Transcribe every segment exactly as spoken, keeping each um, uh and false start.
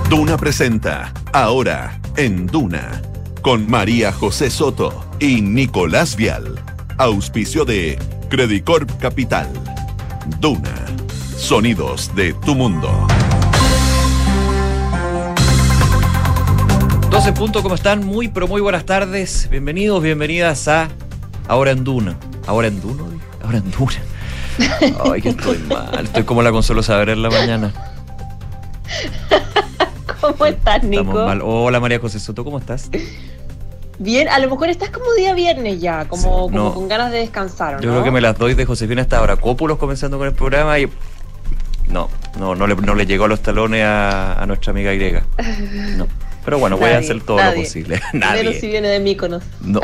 Duna presenta Ahora en Duna, con María José Soto y Nicolás Vial. Auspicio de Credicorp Capital. Duna, sonidos de tu mundo. doce punto, ¿cómo están? Muy, pero muy buenas tardes. Bienvenidos, bienvenidas a Ahora en Duna. ¿Ahora en Duna? Ahora en Duna. Ay, que estoy mal. Estoy como la Consuelo Saavedra en la mañana. ¿Cómo estás, Nico? Estamos mal. Hola, María José Soto, ¿cómo estás? Bien, a lo mejor estás como día viernes ya, como, Sí, no. como con ganas de descansar, ¿no? Yo creo que me las doy de Josefina hasta ahora. Cópulos comenzando con el programa y... No, no, no le, no le llegó a los talones a, a nuestra amiga griega. No. Pero bueno, voy Nadie, a hacer todo nadie. lo posible. Nadie. Menos si viene de Míconos. No.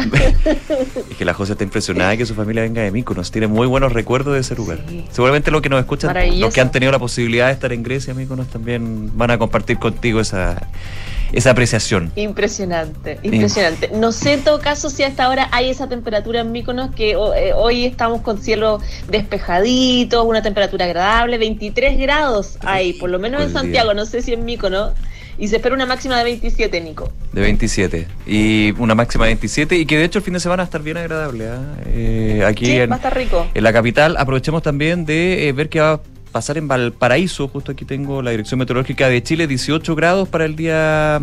Es que la José está impresionada de que su familia venga de Míconos. Tiene muy buenos recuerdos de ese lugar. Sí. Seguramente los que nos escuchan, Maravilloso. los que han tenido la posibilidad de estar en Grecia, Míconos, también van a compartir contigo esa, esa apreciación. Impresionante, impresionante. No sé en todo caso si hasta ahora hay esa temperatura en Míconos, que oh, eh, hoy estamos con cielo despejadito, una temperatura agradable, veintitrés grados hay, por lo menos en Rico el Santiago, día. no sé si en Míconos, y se espera una máxima de veintisiete, Nico. De veintisiete. Y una máxima de veintisiete. Y que de hecho el fin de semana va a estar bien agradable. ¿eh? Eh, aquí Sí, en, va a estar rico. en la capital. Aprovechemos también de eh, ver qué va a pasar en Valparaíso. Justo aquí tengo la Dirección Meteorológica de Chile. dieciocho grados para el día.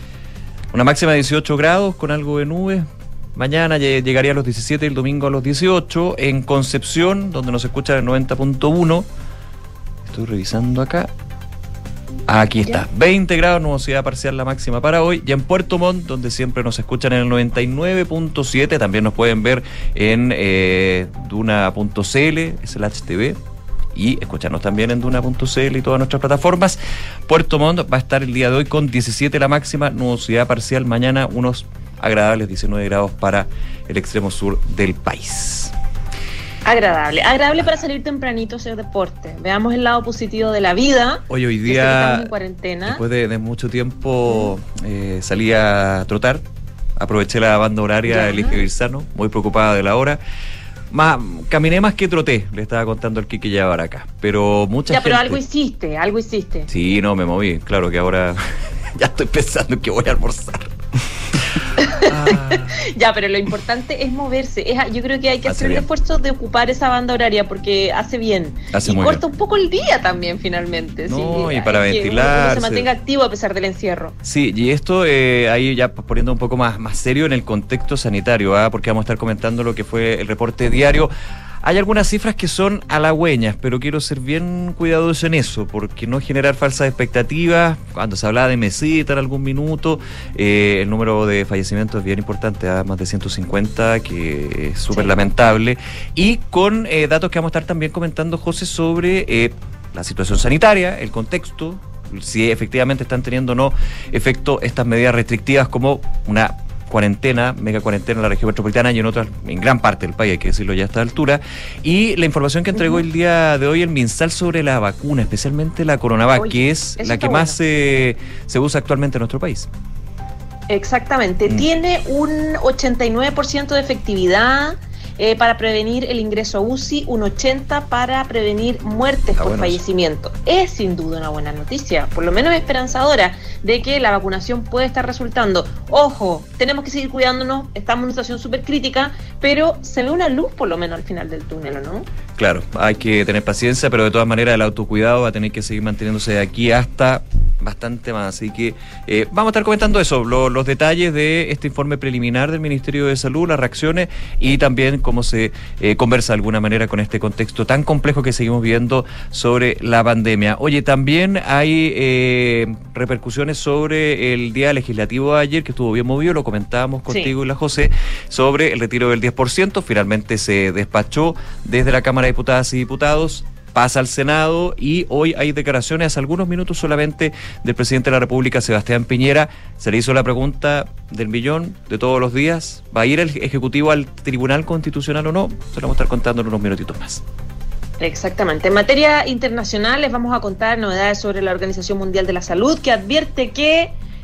Una máxima de dieciocho grados con algo de nubes. Mañana llegaría a los diecisiete y el domingo a los dieciocho. En Concepción, donde nos escucha el noventa punto uno. Estoy revisando acá. Aquí está, Ya. veinte grados, nubosidad parcial la máxima para hoy. Y en Puerto Montt, donde siempre nos escuchan en el noventa y nueve punto siete, también nos pueden ver en eh, duna punto c l slash t v y escucharnos también en duna punto c l y todas nuestras plataformas. Puerto Montt va a estar el día de hoy con diecisiete la máxima, nubosidad parcial. Mañana unos agradables diecinueve grados para el extremo sur del país. Agradable, agradable para salir tempranito a hacer deporte. Veamos el lado positivo de la vida. Hoy, hoy Desde que día, estamos en cuarentena. después de, de mucho tiempo, eh, salí a trotar. Aproveché la banda horaria Ya. del Eje Virzano, muy preocupada de la hora. Más, caminé más que troté, le estaba contando al Kike ya para acá. Pero mucha Ya, gente... pero algo hiciste, algo hiciste. Sí, no, me moví. Claro que ahora ya estoy pensando en que voy a almorzar. Ah. Ya, pero lo importante es moverse. Es, yo creo que hay que Hace hacer el bien. esfuerzo de ocupar esa banda horaria porque hace bien. Hace y muy corta bien. un poco el día también, finalmente. No, sí, y para hay que ventilarse. uno se mantenga activo a pesar del encierro. Sí, y esto eh, ahí ya poniendo un poco más, más serio en el contexto sanitario, ¿ah? Porque vamos a estar comentando lo que fue el reporte diario. Hay algunas cifras que son halagüeñas, pero quiero ser bien cuidadoso en eso, porque no generar falsas expectativas. Cuando se hablaba de mesita en algún minuto, eh, el número de fallecimientos es bien importante, ¿ah? Más de ciento cincuenta, que es súper Sí. lamentable. Y con eh, datos que vamos a estar también comentando, José, sobre eh, la situación sanitaria, el contexto, si efectivamente están teniendo o no efecto estas medidas restrictivas como una cuarentena, mega cuarentena en la región metropolitana y en otras, en gran parte del país, hay que decirlo ya a esta altura, y la información que entregó Uh-huh. el día de hoy el MinSal sobre la vacuna, especialmente la Coronavac, Oye, que es eso la está que más eh, se usa actualmente en nuestro país. Exactamente. Mm. Tiene un ochenta y nueve por ciento de efectividad eh, para prevenir el ingreso a U C I, un ochenta por ciento para prevenir muertes Está por bueno fallecimiento. Es sin duda una buena noticia, por lo menos esperanzadora, de que la vacunación puede estar resultando. Ojo, tenemos que seguir cuidándonos, estamos en una situación súper crítica, pero se ve una luz por lo menos al final del túnel, ¿o no? Claro, hay que tener paciencia, pero de todas maneras el autocuidado va a tener que seguir manteniéndose de aquí hasta bastante más. Así que eh, vamos a estar comentando eso, lo, los detalles de este informe preliminar del Ministerio de Salud, las reacciones y también cómo se eh, conversa de alguna manera con este contexto tan complejo que seguimos viendo sobre la pandemia. Oye, también hay eh, repercusiones sobre el día legislativo de ayer, que estuvo bien movido, lo comentábamos contigo Sí. y la José, sobre el retiro del diez por ciento, finalmente se despachó desde la Cámara de Diputadas y Diputados, pasa al Senado y hoy hay declaraciones, hace algunos minutos solamente, del presidente de la República, Sebastián Piñera. Se le hizo la pregunta del millón de todos los días: ¿va a ir el Ejecutivo al Tribunal Constitucional o no? Se lo vamos a estar contando en unos minutitos más. Exactamente. En materia internacional les vamos a contar novedades sobre la Organización Mundial de la Salud, que advierte que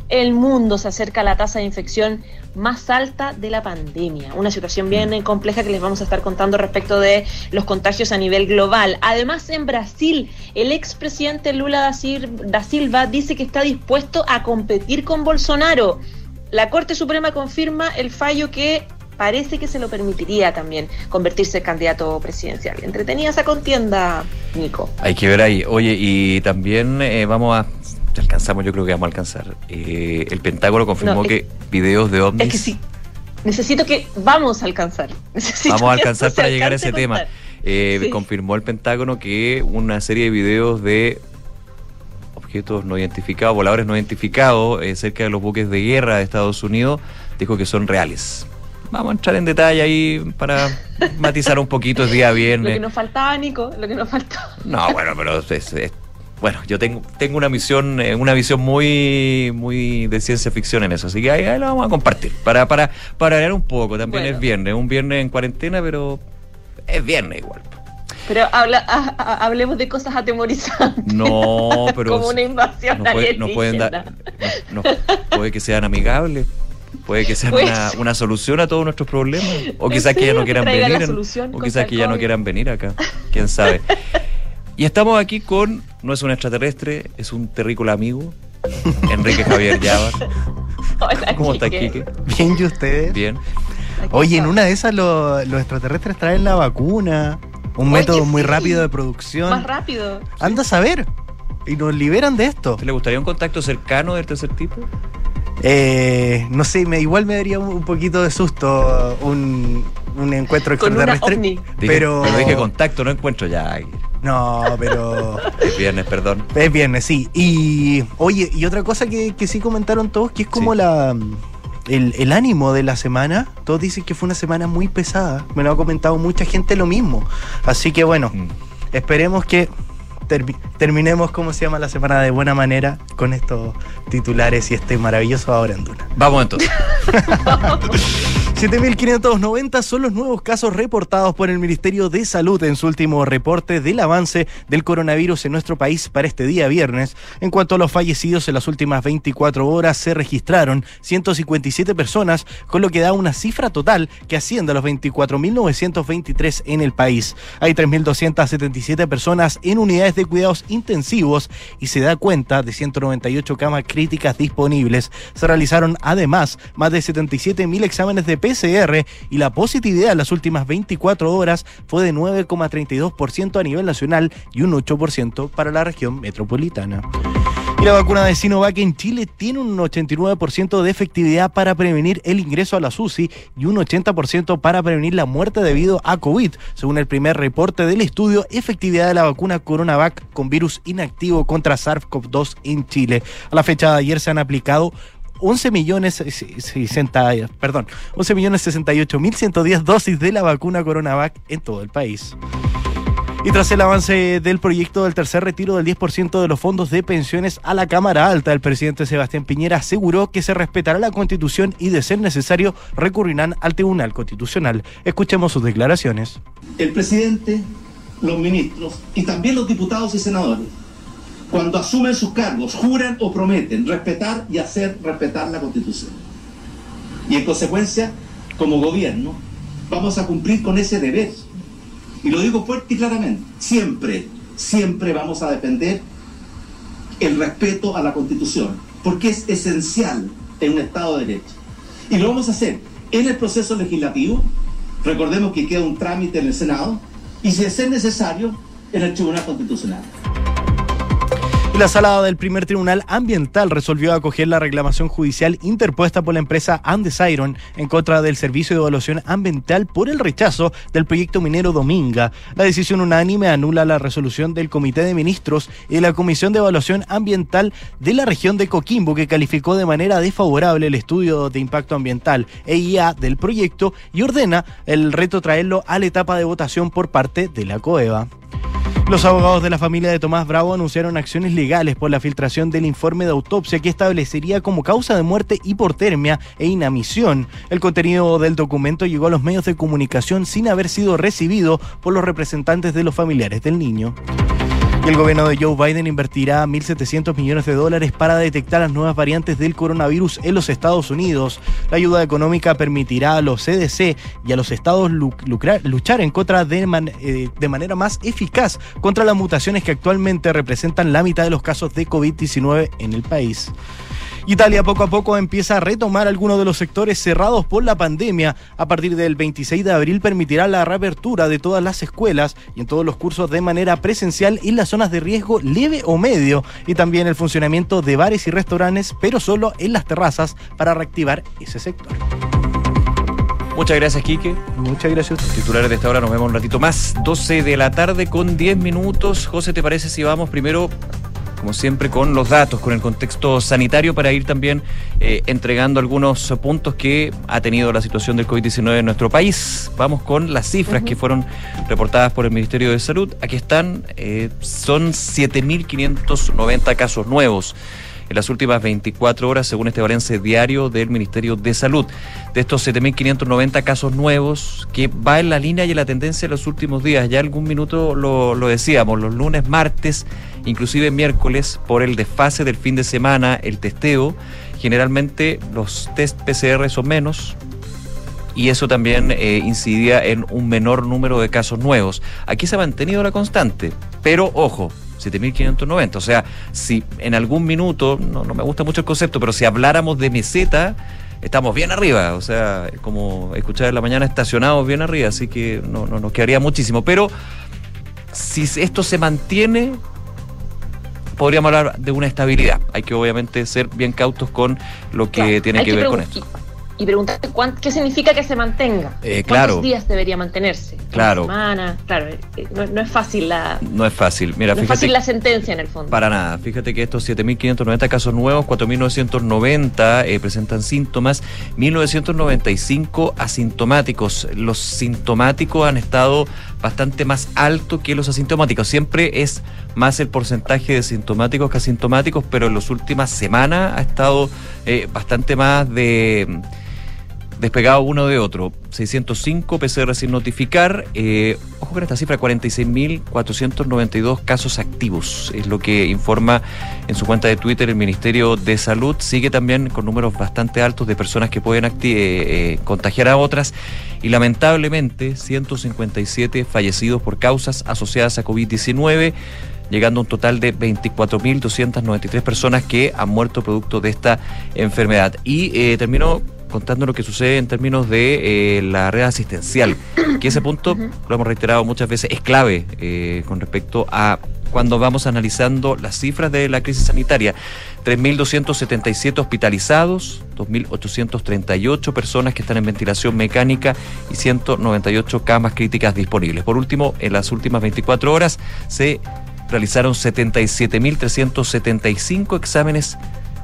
el mundo se acerca a la tasa de infección más alta de la pandemia. Una situación bien compleja que les vamos a estar contando respecto de los contagios a nivel global. Además, en Brasil, el expresidente Lula da Silva dice que está dispuesto a competir con Bolsonaro. La Corte Suprema confirma el fallo que parece que se lo permitiría también convertirse en candidato presidencial. Entretenida esa contienda, Nico. Hay que ver ahí. Oye, y también eh, vamos a... alcanzamos, yo creo que vamos a alcanzar. Eh, el Pentágono confirmó no, que es, videos de ovnis... Es que sí, necesito que vamos a alcanzar. Necesito vamos a alcanzar para llegar a ese a tema. Eh, sí. Confirmó el Pentágono que una serie de videos de objetos no identificados, voladores no identificados, eh, cerca de los buques de guerra de Estados Unidos, dijo que son reales. Vamos a entrar en detalle ahí para matizar un poquito, es día viernes. Lo que nos faltaba, Nico, lo que nos faltaba. No, bueno, pero es, es, bueno, yo tengo tengo una misión, una visión muy muy de ciencia ficción en eso, así que ahí, ahí lo vamos a compartir para para para hablar un poco. También bueno. Es viernes, un viernes en cuarentena, pero es viernes igual. Pero habla, ha, ha, hablemos de cosas atemorizantes. No, pero como una invasión no puede, no pueden dar, no, no, puede que sean amigables. Puede que sea pues, una, una solución a todos nuestros problemas. O quizás que ya no quieran venir. En, o quizás que ya no quieran venir acá. Quién sabe. Y estamos aquí con, no es un extraterrestre, es un terrícola amigo, Enrique Javier Llávar. Hola, ¿cómo está, Quique? Bien, ¿y ustedes? Bien. Oye, en una de esas lo, los extraterrestres traen la vacuna, un Oye, método muy sí. rápido de producción. Más rápido. Anda a saber. Y nos liberan de esto. ¿Te le gustaría un contacto cercano del tercer tipo? Eh, no sé, me, igual me daría un poquito de susto un, un encuentro extraterrestre. Dije, pero pero dije contacto, no encuentro ya. No, pero es viernes, perdón. Es viernes, sí. Y oye, y otra cosa que, que sí comentaron todos, que es como sí. la el, el ánimo de la semana. Todos dicen que fue una semana muy pesada. Me lo ha comentado mucha gente lo mismo. Así que bueno, mm. esperemos que Termi- terminemos, ¿cómo se llama? La semana de buena manera con estos titulares y este maravilloso Ahora en Duna. Vamos entonces. siete mil quinientos noventa son los nuevos casos reportados por el Ministerio de Salud en su último reporte del avance del coronavirus en nuestro país para este día viernes. En cuanto a los fallecidos, en las últimas veinticuatro horas se registraron ciento cincuenta y siete personas, con lo que da una cifra total que asciende a los veinticuatro mil novecientos veintitrés en el país. Hay tres mil doscientas setenta y siete personas en unidades de cuidados intensivos y se da cuenta de ciento noventa y ocho camas críticas disponibles. Se realizaron además más de setenta y siete mil exámenes de P C R y la positividad en las últimas veinticuatro horas fue de nueve coma treinta y dos por ciento a nivel nacional y un ocho por ciento para la región metropolitana. Y la vacuna de Sinovac en Chile tiene un ochenta y nueve por ciento de efectividad para prevenir el ingreso a la U C I y un ochenta por ciento para prevenir la muerte debido a COVID, según el primer reporte del estudio Efectividad de la vacuna CoronaVac con virus inactivo contra SARS-C o V dos en Chile. A la fecha de ayer se han aplicado once millones sesenta, perdón, once millones sesenta y ocho mil ciento diez dosis de la vacuna CoronaVac en todo el país. Y tras el avance del proyecto del tercer retiro del diez por ciento de los fondos de pensiones a la Cámara Alta, el presidente Sebastián Piñera aseguró que se respetará la Constitución y, de ser necesario, recurrirán al Tribunal Constitucional. Escuchemos sus declaraciones. El presidente, los ministros y también los diputados y senadores, cuando asumen sus cargos, juran o prometen respetar y hacer respetar la Constitución. Y en consecuencia, como gobierno, vamos a cumplir con ese deber. Y lo digo fuerte y claramente, siempre, siempre vamos a defender el respeto a la Constitución, porque es esencial en un Estado de Derecho. Y lo vamos a hacer en el proceso legislativo, recordemos que queda un trámite en el Senado, y si es necesario, en el Tribunal Constitucional. Y la Sala del Primer Tribunal Ambiental resolvió acoger la reclamación judicial interpuesta por la empresa Andesiron en contra del Servicio de Evaluación Ambiental por el rechazo del proyecto minero Dominga. La decisión unánime anula la resolución del Comité de Ministros y de la Comisión de Evaluación Ambiental de la región de Coquimbo, que calificó de manera desfavorable el estudio de impacto ambiental E I A del proyecto y ordena el retrotraerlo a la etapa de votación por parte de la COEVA. Los abogados de la familia de Tomás Bravo anunciaron acciones legales por la filtración del informe de autopsia que establecería como causa de muerte hipotermia e inanición. El contenido del documento llegó a los medios de comunicación sin haber sido recibido por los representantes de los familiares del niño. Y el gobierno de Joe Biden invertirá mil setecientos millones de dólares para detectar las nuevas variantes del coronavirus en los Estados Unidos. La ayuda económica permitirá a los C D C y a los estados lucrar, luchar en contra de, man, eh, de manera más eficaz contra las mutaciones que actualmente representan la mitad de los casos de COVID diecinueve en el país. Italia poco a poco empieza a retomar algunos de los sectores cerrados por la pandemia. A partir del veintiséis de abril permitirá la reapertura de todas las escuelas y en todos los cursos de manera presencial en las zonas de riesgo leve o medio, y también el funcionamiento de bares y restaurantes, pero solo en las terrazas, para reactivar ese sector. Muchas gracias, Quique. Muchas gracias. Titulares de esta hora, nos vemos un ratito más. doce de la tarde con diez minutos. José, ¿te parece si vamos primero, como siempre, con los datos, con el contexto sanitario, para ir también eh, entregando algunos puntos que ha tenido la situación del COVID diecinueve en nuestro país? Vamos con las cifras uh-huh. que fueron reportadas por el Ministerio de Salud. Aquí están, eh, son siete mil quinientos noventa casos nuevos en las últimas veinticuatro horas, según este balance diario del Ministerio de Salud. De estos siete mil quinientos noventa casos nuevos, que va en la línea y en la tendencia de los últimos días. Ya algún minuto lo, lo decíamos, los lunes, martes, inclusive miércoles, por el desfase del fin de semana, el testeo, generalmente los test P C R son menos, y eso también eh, incidía en un menor número de casos nuevos. Aquí se ha mantenido la constante, pero ojo, siete mil quinientos noventa, o sea, si en algún minuto, no, no me gusta mucho el concepto, pero si habláramos de meseta, estamos bien arriba, o sea, como escuchar en la mañana, estacionados bien arriba, así que no, no nos quedaría muchísimo, pero si esto se mantiene, podríamos hablar de una estabilidad. Hay que obviamente ser bien cautos con lo que claro, tiene que, que ver con esto. Y preguntarte qué significa que se mantenga. Eh, claro. ¿Cuántos días debería mantenerse? Claro. ¿Una semana? Claro, no, no es fácil la... No es fácil. Mira, no fíjate, es fácil la sentencia en el fondo. Para nada. Fíjate que estos siete mil quinientos noventa casos nuevos, cuatro mil novecientos noventa eh, presentan síntomas, mil novecientos noventa y cinco asintomáticos. Los sintomáticos han estado bastante más alto que los asintomáticos. Siempre es más el porcentaje de sintomáticos que asintomáticos, pero en las últimas semanas ha estado eh, bastante más de... despegado uno de otro. seiscientos cinco P C R sin notificar. Eh, ojo con esta cifra, cuarenta y seis mil cuatrocientos noventa y dos casos activos. Es lo que informa en su cuenta de Twitter el Ministerio de Salud. Sigue también con números bastante altos de personas que pueden acti- eh, eh, contagiar a otras. Y lamentablemente, ciento cincuenta y siete fallecidos por causas asociadas a COVID diecinueve, llegando a un total de veinticuatro mil doscientas noventa y tres personas que han muerto producto de esta enfermedad. Y eh, termino contando lo que sucede en términos de eh, la red asistencial, que ese punto, uh-huh. lo hemos reiterado muchas veces, es clave eh, con respecto a cuando vamos analizando las cifras de la crisis sanitaria. tres mil doscientos setenta y siete hospitalizados, dos mil ochocientos treinta y ocho personas que están en ventilación mecánica y ciento noventa y ocho camas críticas disponibles. Por último, en las últimas veinticuatro horas se realizaron setenta y siete mil trescientos setenta y cinco exámenes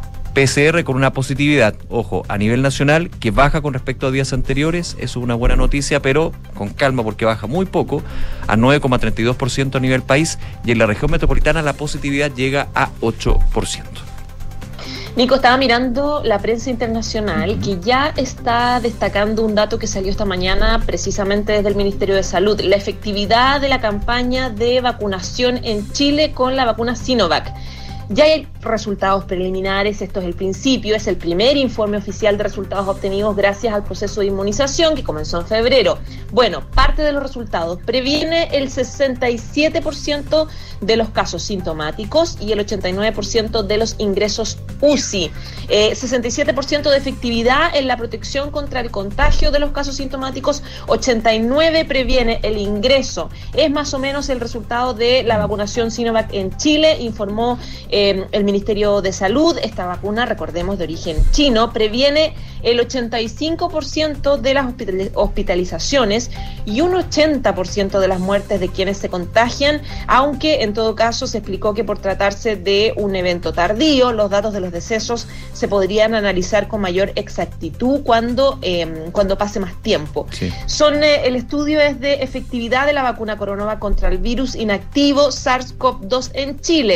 P C R con una positividad, ojo, a nivel nacional, que baja con respecto a días anteriores. Eso es una buena noticia, pero con calma porque baja muy poco, a nueve coma treinta y dos por ciento a nivel país, y en la región metropolitana la positividad llega a ocho por ciento. Nico, estaba mirando la prensa internacional, uh-huh. que ya está destacando un dato que salió esta mañana precisamente desde el Ministerio de Salud: la efectividad de la campaña de vacunación en Chile con la vacuna Sinovac. Ya hay resultados preliminares, esto es el principio, es el primer informe oficial de resultados obtenidos gracias al proceso de inmunización que comenzó en febrero. Bueno, parte de los resultados: previene el sesenta y siete por ciento de los casos sintomáticos y el ochenta y nueve por ciento de los ingresos U C I. Eh, sesenta y siete por ciento de efectividad en la protección contra el contagio de los casos sintomáticos, ochenta y nueve por ciento previene el ingreso. Es más o menos el resultado de la vacunación Sinovac en Chile, informó eh, el Ministerio de Salud. Esta vacuna, recordemos, de origen chino, previene el ochenta y cinco por ciento de las hospitalizaciones y un ochenta por ciento de las muertes de quienes se contagian, aunque en todo caso se explicó que por tratarse de un evento tardío, los datos de los decesos se podrían analizar con mayor exactitud cuando, eh, cuando pase más tiempo. Sí. Son, eh, el estudio es de efectividad de la vacuna Coronavac contra el virus inactivo SARS-CoV dos en Chile.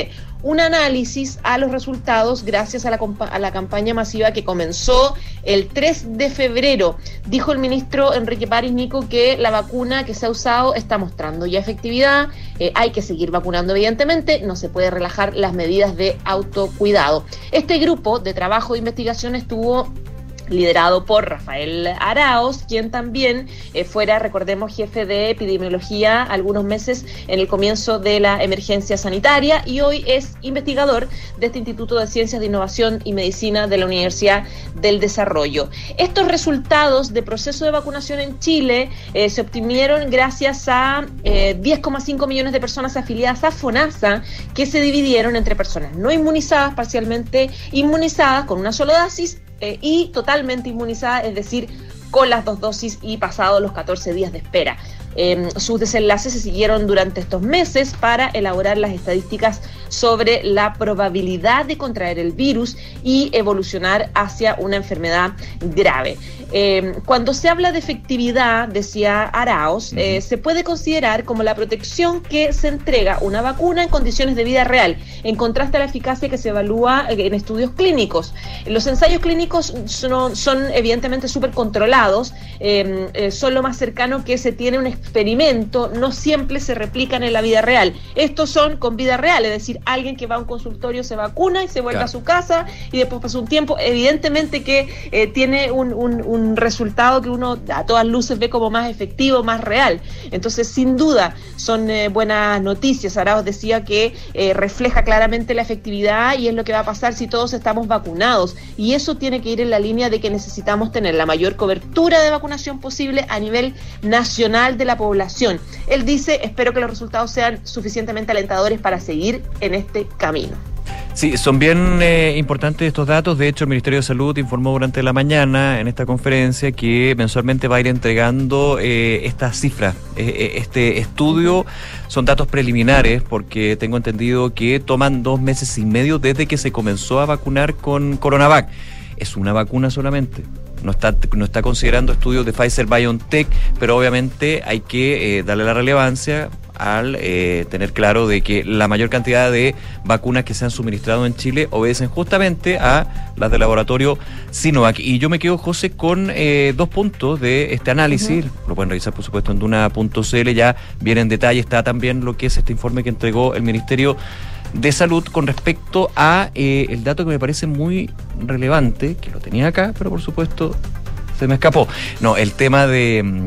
un análisis a los resultados gracias a la, a la campaña masiva que comenzó el tres de febrero. Dijo el ministro Enrique París, Nico, que la vacuna que se ha usado está mostrando ya efectividad, eh, hay que seguir vacunando evidentemente, no se puede relajar las medidas de autocuidado. Este grupo de trabajo de investigación estuvo liderado por Rafael Araoz, quien también eh, fuera, recordemos, jefe de epidemiología algunos meses en el comienzo de la emergencia sanitaria, y hoy es investigador de este Instituto de Ciencias de Innovación y Medicina de la Universidad del Desarrollo. Estos resultados de proceso de vacunación en Chile eh, se obtuvieron gracias a eh, diez coma cinco millones de personas afiliadas a FONASA, que se dividieron entre personas no inmunizadas, parcialmente inmunizadas con una sola dosis, Eh, y totalmente inmunizada, es decir, con las dos dosis y pasados los catorce días de espera. Eh, sus desenlaces se siguieron durante estos meses para elaborar las estadísticas sobre la probabilidad de contraer el virus y evolucionar hacia una enfermedad grave. Eh, cuando se habla de efectividad, decía Araoz, eh, se puede considerar como la protección que se entrega una vacuna en condiciones de vida real, en contraste a la eficacia que se evalúa en estudios clínicos. Los ensayos clínicos son, son evidentemente súper controlados, eh, eh, son lo más cercano que se tiene un experimento, no siempre se replican en la vida real. Estos son con vida real, es decir, alguien que va a un consultorio se vacuna y se vuelve claro. a su casa y después pasa un tiempo, evidentemente que eh, tiene un, un, un resultado que uno a todas luces ve como más efectivo, más real. Entonces, sin duda, son eh, buenas noticias. Araoz decía que eh, refleja claramente la efectividad y es lo que va a pasar si todos estamos vacunados. Y eso tiene que ir en la línea de que necesitamos tener la mayor cobertura de vacunación posible a nivel nacional de la población. Él dice, espero que los resultados sean suficientemente alentadores para seguir en este camino. Sí, son bien eh, importantes estos datos. De hecho, el Ministerio de Salud informó durante la mañana en esta conferencia que mensualmente va a ir entregando eh, estas cifras. Eh, este estudio son datos preliminares porque tengo entendido que toman dos meses y medio desde que se comenzó a vacunar con CoronaVac. Es una vacuna solamente. No está, no está considerando estudios de Pfizer-BioNTech, pero obviamente hay que eh, darle la relevancia al eh, tener claro de que la mayor cantidad de vacunas que se han suministrado en Chile obedecen justamente a las del laboratorio Sinovac. Y yo me quedo, José, con eh, dos puntos de este análisis. Uh-huh. Lo pueden revisar, por supuesto, en duna punto c l. Ya viene en detalle, está también lo que es este informe que entregó el Ministerio de Salud con respecto a eh, el dato que me parece muy relevante, que lo tenía acá, pero por supuesto se me escapó. No, el tema de,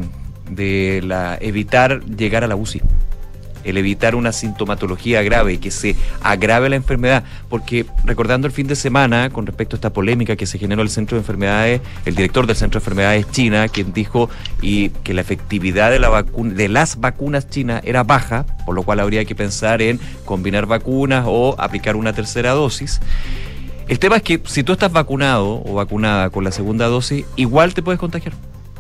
de la evitar llegar a la U C I. El evitar una sintomatología grave y que se agrave la enfermedad, porque recordando el fin de semana con respecto a esta polémica que se generó en el Centro de Enfermedades, el director del Centro de Enfermedades China, quien dijo y que la efectividad de la vacuna, de las vacunas chinas era baja, por lo cual habría que pensar en combinar vacunas o aplicar una tercera dosis. El tema es que si tú estás vacunado o vacunada con la segunda dosis, igual te puedes contagiar.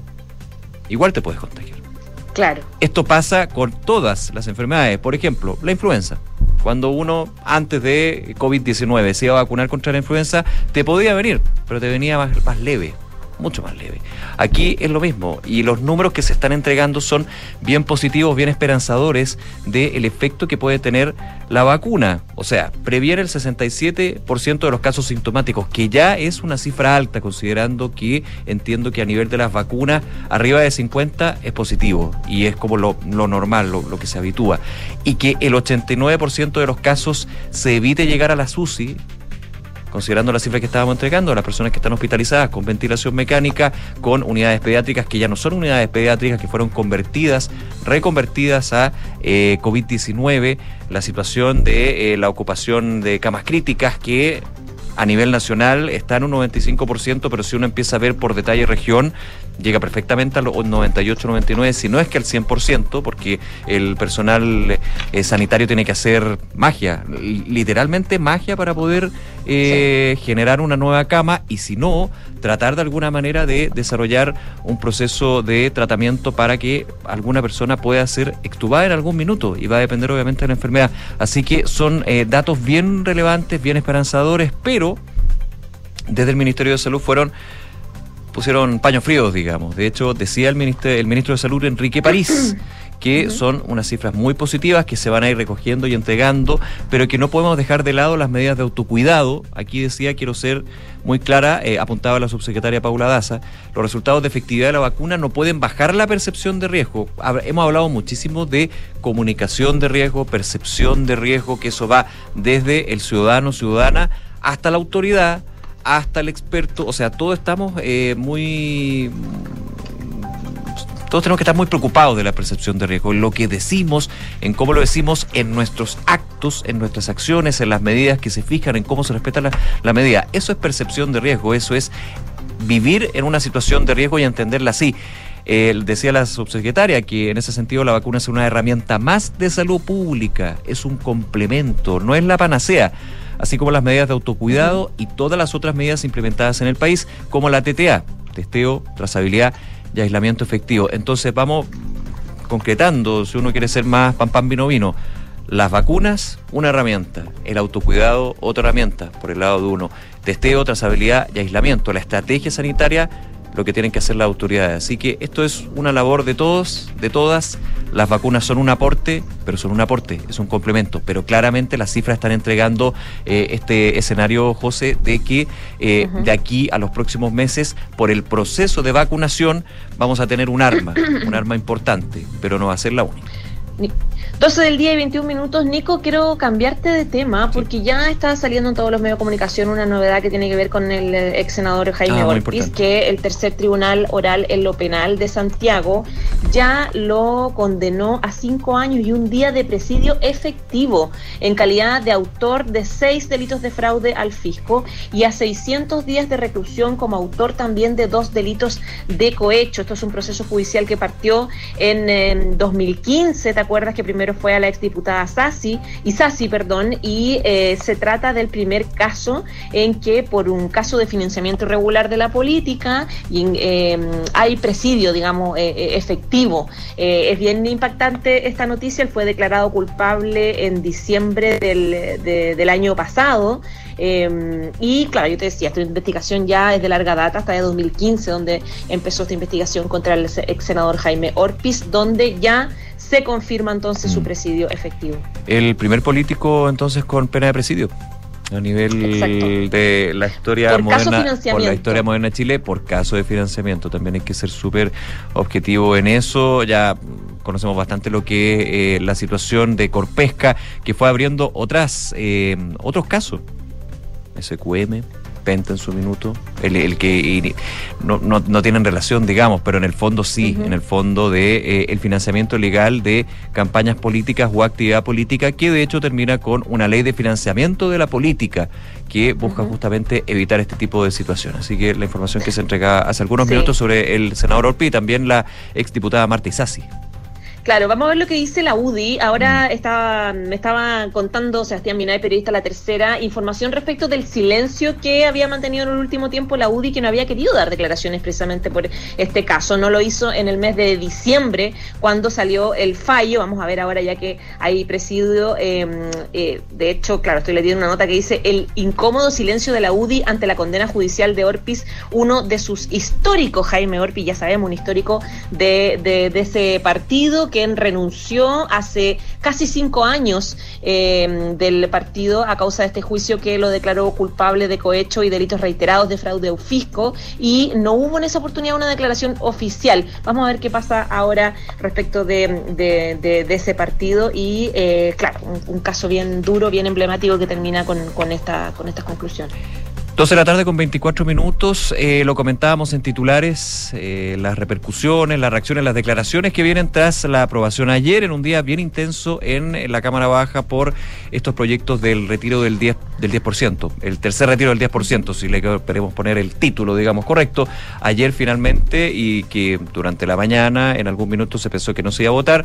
Igual te puedes contagiar. Claro. Esto pasa con todas las enfermedades. Por ejemplo, la influenza. Cuando uno, antes de covid diecinueve, se iba a vacunar contra la influenza, te podía venir, pero te venía más, más leve. Mucho más leve. Aquí es lo mismo, y los números que se están entregando son bien positivos, bien esperanzadores del efecto que puede tener la vacuna. O sea, previene el sesenta y siete por ciento de los casos sintomáticos, que ya es una cifra alta, considerando que entiendo que a nivel de las vacunas, arriba de cincuenta es positivo, y es como lo, lo normal, lo, lo que se habitúa. Y que el ochenta y nueve por ciento de los casos se evite llegar a las U C I, considerando la cifra que estábamos entregando, las personas que están hospitalizadas con ventilación mecánica, con unidades pediátricas que ya no son unidades pediátricas, que fueron convertidas, reconvertidas a eh, covid diecinueve, la situación de eh, la ocupación de camas críticas que a nivel nacional está en un noventa y cinco por ciento, pero si uno empieza a ver por detalle región, llega perfectamente a los noventa y ocho, noventa y nueve, si no es que al cien por ciento, porque el personal eh, sanitario tiene que hacer magia, literalmente magia para poder eh, sí. generar una nueva cama, y si no, tratar de alguna manera de desarrollar un proceso de tratamiento para que alguna persona pueda ser extubada en algún minuto, y va a depender obviamente de la enfermedad. Así que son eh, datos bien relevantes, bien esperanzadores, pero desde el Ministerio de Salud fueron pusieron paños fríos, digamos. De hecho, decía el ministro, el ministro de Salud, Enrique París, que uh-huh. son unas cifras muy positivas que se van a ir recogiendo y entregando, pero que no podemos dejar de lado las medidas de autocuidado. Aquí decía, quiero ser muy clara, eh, apuntaba la subsecretaria Paula Daza, los resultados de efectividad de la vacuna no pueden bajar la percepción de riesgo. Hemos hablado muchísimo de comunicación de riesgo, percepción de riesgo, que eso va desde el ciudadano, ciudadana, hasta la autoridad, hasta el experto. O sea, todos estamos eh, muy... Todos tenemos que estar muy preocupados de la percepción de riesgo, en lo que decimos, en cómo lo decimos, en nuestros actos, en nuestras acciones, en las medidas que se fijan, en cómo se respeta la, la medida. Eso es percepción de riesgo, eso es vivir en una situación de riesgo y entenderla así. Eh, decía la subsecretaria que en ese sentido la vacuna es una herramienta más de salud pública, es un complemento, no es la panacea, así como las medidas de autocuidado y todas las otras medidas implementadas en el país, como la T T A, testeo, trazabilidad y aislamiento efectivo. Entonces vamos concretando, si uno quiere ser más pan pan vino vino, las vacunas, una herramienta, el autocuidado, otra herramienta, por el lado de uno, testeo, trazabilidad y aislamiento, la estrategia sanitaria, lo que tienen que hacer las autoridades. Así que esto es una labor de todos, de todas. Las vacunas son un aporte, pero son un aporte, es un complemento. Pero claramente las cifras están entregando eh, este escenario, José, de que eh, uh-huh. de aquí a los próximos meses, por el proceso de vacunación, vamos a tener un arma, un arma importante, pero no va a ser la única. doce del día y veintiún minutos. Nico, quiero cambiarte de tema porque ya está saliendo en todos los medios de comunicación una novedad que tiene que ver con el ex senador Jaime ah, Orpiz, que el tercer tribunal oral en lo penal de Santiago ya lo condenó a cinco años y un día de presidio efectivo en calidad de autor de seis delitos de fraude al fisco y a seiscientos días de reclusión como autor también de dos delitos de cohecho. Esto es un proceso judicial que partió en, en dos mil quince, ¿te acuerdas que primero fue a la exdiputada Sassi, y Sassi, perdón, y eh, se trata del primer caso en que por un caso de financiamiento irregular de la política y, eh, hay presidio, digamos, eh, efectivo. Eh, es bien impactante esta noticia. Él fue declarado culpable en diciembre del, de, del año pasado. Eh, y claro, yo te decía, esta investigación ya es de larga data, hasta de dos mil quince, donde empezó esta investigación contra el ex senador Jaime Orpiz, donde ya se confirma entonces mm. su presidio efectivo. El primer político entonces con pena de presidio a nivel Exacto. de la historia por moderna, por la historia moderna de Chile, por caso de financiamiento. También hay que ser súper objetivo en eso. Ya conocemos bastante lo que es eh, la situación de Corpesca, que fue abriendo otras eh, otros casos. S Q M, Penta en su minuto, el, el que y, no, no, no tienen relación, digamos, pero en el fondo sí, uh-huh. en el fondo de eh, el financiamiento ilegal de campañas políticas o actividad política, que de hecho termina con una ley de financiamiento de la política que busca uh-huh. justamente evitar este tipo de situaciones. Así que la información que se entrega hace algunos sí. minutos sobre el senador Orpiz y también la exdiputada Marta Isasi. Claro, vamos a ver lo que dice la U D I. Ahora estaba, me estaba contando Sebastián Minay, periodista La Tercera, información respecto del silencio que había mantenido en el último tiempo la U D I, que no había querido dar declaraciones precisamente por este caso. No lo hizo en el mes de diciembre, cuando salió el fallo. Vamos a ver ahora, ya que hay presidio. Eh, eh, de hecho, claro, estoy leyendo una nota que dice: el incómodo silencio de la U D I ante la condena judicial de Orpiz, uno de sus históricos, Jaime Orpiz, ya sabemos, un histórico de, de, de ese partido, que quien renunció hace casi cinco años eh, del partido a causa de este juicio que lo declaró culpable de cohecho y delitos reiterados de fraude al fisco, y no hubo en esa oportunidad una declaración oficial. Vamos a ver qué pasa ahora respecto de, de, de, de ese partido y eh, claro, un, un caso bien duro, bien emblemático que termina con, con, esta, con estas conclusiones. doce de la tarde con veinticuatro minutos, eh, lo comentábamos en titulares, eh, las repercusiones, las reacciones, las declaraciones que vienen tras la aprobación ayer en un día bien intenso en, en la Cámara Baja por estos proyectos del retiro del diez por ciento, el tercer retiro del diez por ciento, si le queremos poner el título, digamos, correcto, ayer finalmente, y que durante la mañana en algún minuto se pensó que no se iba a votar.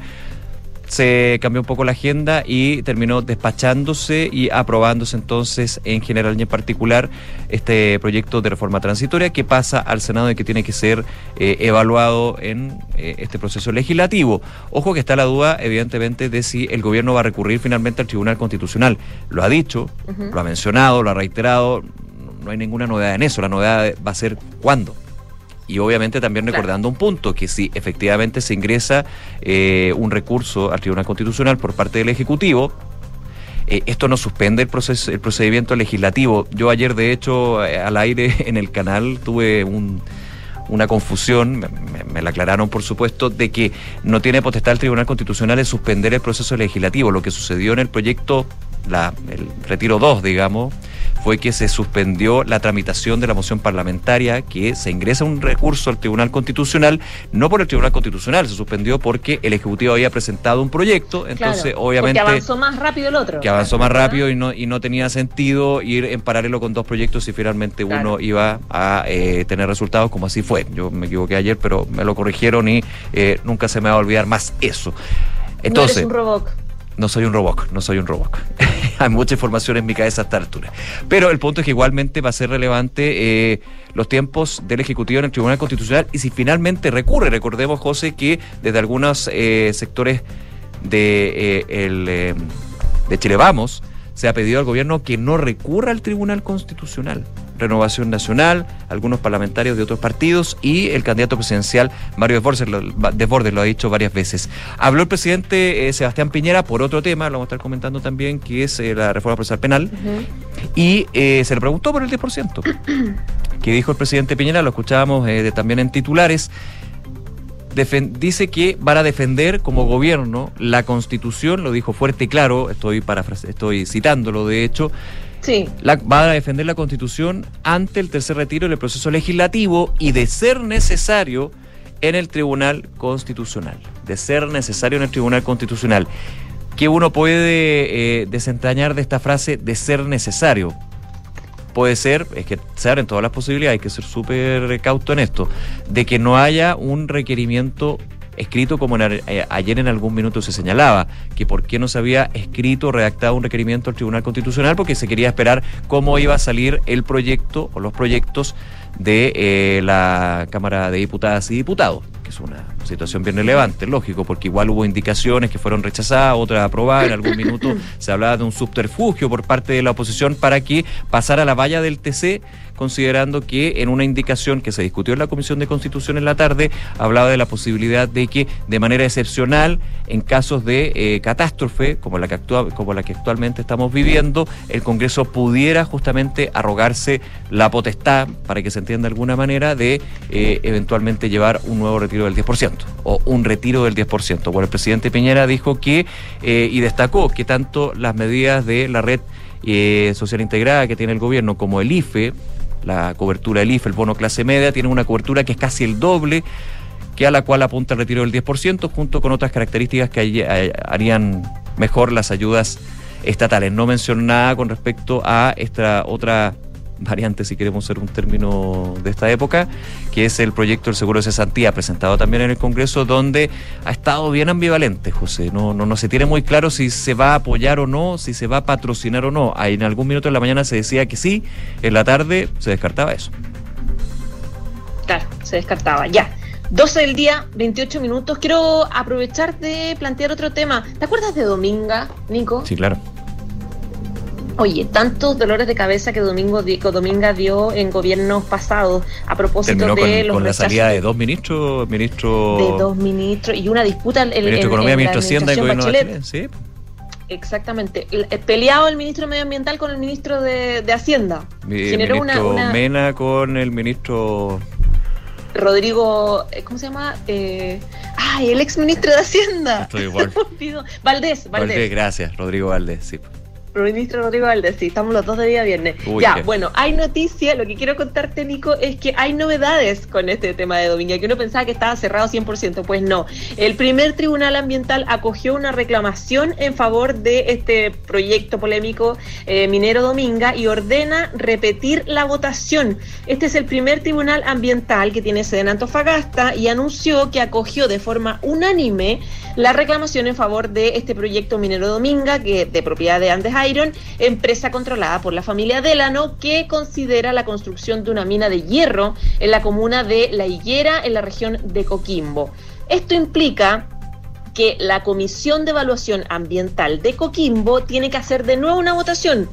Se cambió un poco la agenda y terminó despachándose y aprobándose entonces en general y en particular este proyecto de reforma transitoria que pasa al Senado y que tiene que ser eh, evaluado en eh, este proceso legislativo. Ojo que está la duda, evidentemente, de si el gobierno va a recurrir finalmente al Tribunal Constitucional. Lo ha dicho, uh-huh. lo ha mencionado, lo ha reiterado, no hay ninguna novedad en eso. La novedad va a ser cuándo. Y obviamente también recordando claro. un punto, que si efectivamente se ingresa eh, un recurso al Tribunal Constitucional por parte del Ejecutivo, eh, esto no suspende el proceso, el procedimiento legislativo. Yo ayer, de hecho, eh, al aire en el canal tuve un... una confusión, me, me la aclararon por supuesto, de que no tiene potestad el Tribunal Constitucional de suspender el proceso legislativo. Lo que sucedió en el proyecto, la, el retiro dos, digamos, fue que se suspendió la tramitación de la moción parlamentaria, que se ingresa un recurso al Tribunal Constitucional, no por el Tribunal Constitucional, se suspendió porque el Ejecutivo había presentado un proyecto, entonces claro, obviamente... Porque avanzó más rápido el otro. Que avanzó más rápido y no, y no tenía sentido ir en paralelo con dos proyectos si finalmente claro. uno iba a eh, tener resultados, como así fue. Yo me equivoqué ayer, pero me lo corrigieron y eh, nunca se me va a olvidar más eso. Entonces, no eres un robot. No soy un robot, no soy un robot. Hay mucha información en mi cabeza a esta altura. Pero el punto es que igualmente va a ser relevante eh, los tiempos del Ejecutivo en el Tribunal Constitucional y si finalmente recurre. Recordemos, José, que desde algunos eh, sectores de, eh, el, eh, de Chile Vamos se ha pedido al gobierno que no recurra al Tribunal Constitucional. Renovación Nacional, algunos parlamentarios de otros partidos y el candidato presidencial Mario Desbordes lo, Desbordes lo ha dicho varias veces. Habló el presidente eh, Sebastián Piñera por otro tema, lo vamos a estar comentando también, que es eh, la reforma procesal penal, uh-huh. y eh, se le preguntó por el diez por ciento. ¿Qué dijo el presidente Piñera? Lo escuchábamos eh, de, también en titulares. Defen- dice que van a defender como gobierno la Constitución, lo dijo fuerte y claro, estoy, parafrase- estoy citándolo de hecho. Sí. La, va a defender la Constitución ante el tercer retiro del proceso legislativo y de ser necesario en el Tribunal Constitucional. De ser necesario en el Tribunal Constitucional. ¿Qué uno puede eh, desentrañar de esta frase de ser necesario? Puede ser, es que se abren todas las posibilidades, hay que ser súper cauto en esto, de que no haya un requerimiento escrito como en, eh, ayer en algún minuto se señalaba, que por qué no se había escrito, redactado un requerimiento al Tribunal Constitucional, porque se quería esperar cómo iba a salir el proyecto o los proyectos de eh, la Cámara de Diputadas y Diputados, que es una situación bien relevante, lógico, porque igual hubo indicaciones que fueron rechazadas, otras aprobadas, en algún minuto se hablaba de un subterfugio por parte de la oposición para que pasara la valla del T C, considerando que en una indicación que se discutió en la Comisión de Constitución en la tarde, hablaba de la posibilidad de que de manera excepcional, en casos de eh, catástrofe, como la, que actua, como la que actualmente estamos viviendo, el Congreso pudiera justamente arrogarse la potestad, para que se entienda de alguna manera, de eh, eventualmente llevar un nuevo retiro del diez por ciento o un retiro del diez por ciento. Bueno, el presidente Piñera dijo que, eh, y destacó que tanto las medidas de la red eh, social integrada que tiene el gobierno como el I F E, la cobertura del I F E, el bono clase media, tiene una cobertura que es casi el doble, que a la cual apunta el retiro del diez por ciento, junto con otras características que harían mejor las ayudas estatales. No mencionó nada con respecto a esta otra variante, si queremos usar un término de esta época, que es el proyecto del seguro de cesantía, presentado también en el Congreso, donde ha estado bien ambivalente, José. No, no, no se tiene muy claro si se va a apoyar o no, si se va a patrocinar o no. Ahí en algún minuto de la mañana se decía que sí, en la tarde se descartaba eso. Claro, se descartaba, ya. doce del día, veintiocho minutos. Quiero aprovechar de plantear otro tema. ¿Te acuerdas de Dominga, Nico? Sí, claro. Oye, tantos dolores de cabeza que Domingo di, Dominga dio en gobiernos pasados a propósito Terminó de con, los con la salida de dos ministros, ministro de dos ministros y una disputa el, ministro de Economía, ministro de Hacienda y Gobierno de Chile, sí. Exactamente, el, el peleado el ministro medioambiental con el ministro de, de Hacienda. Mi, Generó ministro una, una Mena con el ministro Rodrigo, ¿cómo se llama? Eh, ay, el ex ministro de Hacienda. Estoy igual. Valdés, Valdés. Valdés, gracias, Rodrigo Valdés, sí. Ministro Rodrigo Valdés, sí, estamos los dos de día viernes. Uy, ya, qué. Bueno, hay noticias, lo que quiero contarte, Nico, es que hay novedades con este tema de Dominga, que uno pensaba que estaba cerrado cien por ciento, pues no. El primer tribunal ambiental acogió una reclamación en favor de este proyecto polémico eh, minero Dominga y ordena repetir la votación. Este es el primer tribunal ambiental que tiene sede en Antofagasta y anunció que acogió de forma unánime la reclamación en favor de este proyecto minero Dominga, que de propiedad de Andes Iron, empresa controlada por la familia Delano, que considera la construcción de una mina de hierro en la comuna de La Higuera, en la región de Coquimbo. Esto implica que la Comisión de Evaluación Ambiental de Coquimbo tiene que hacer de nuevo una votación.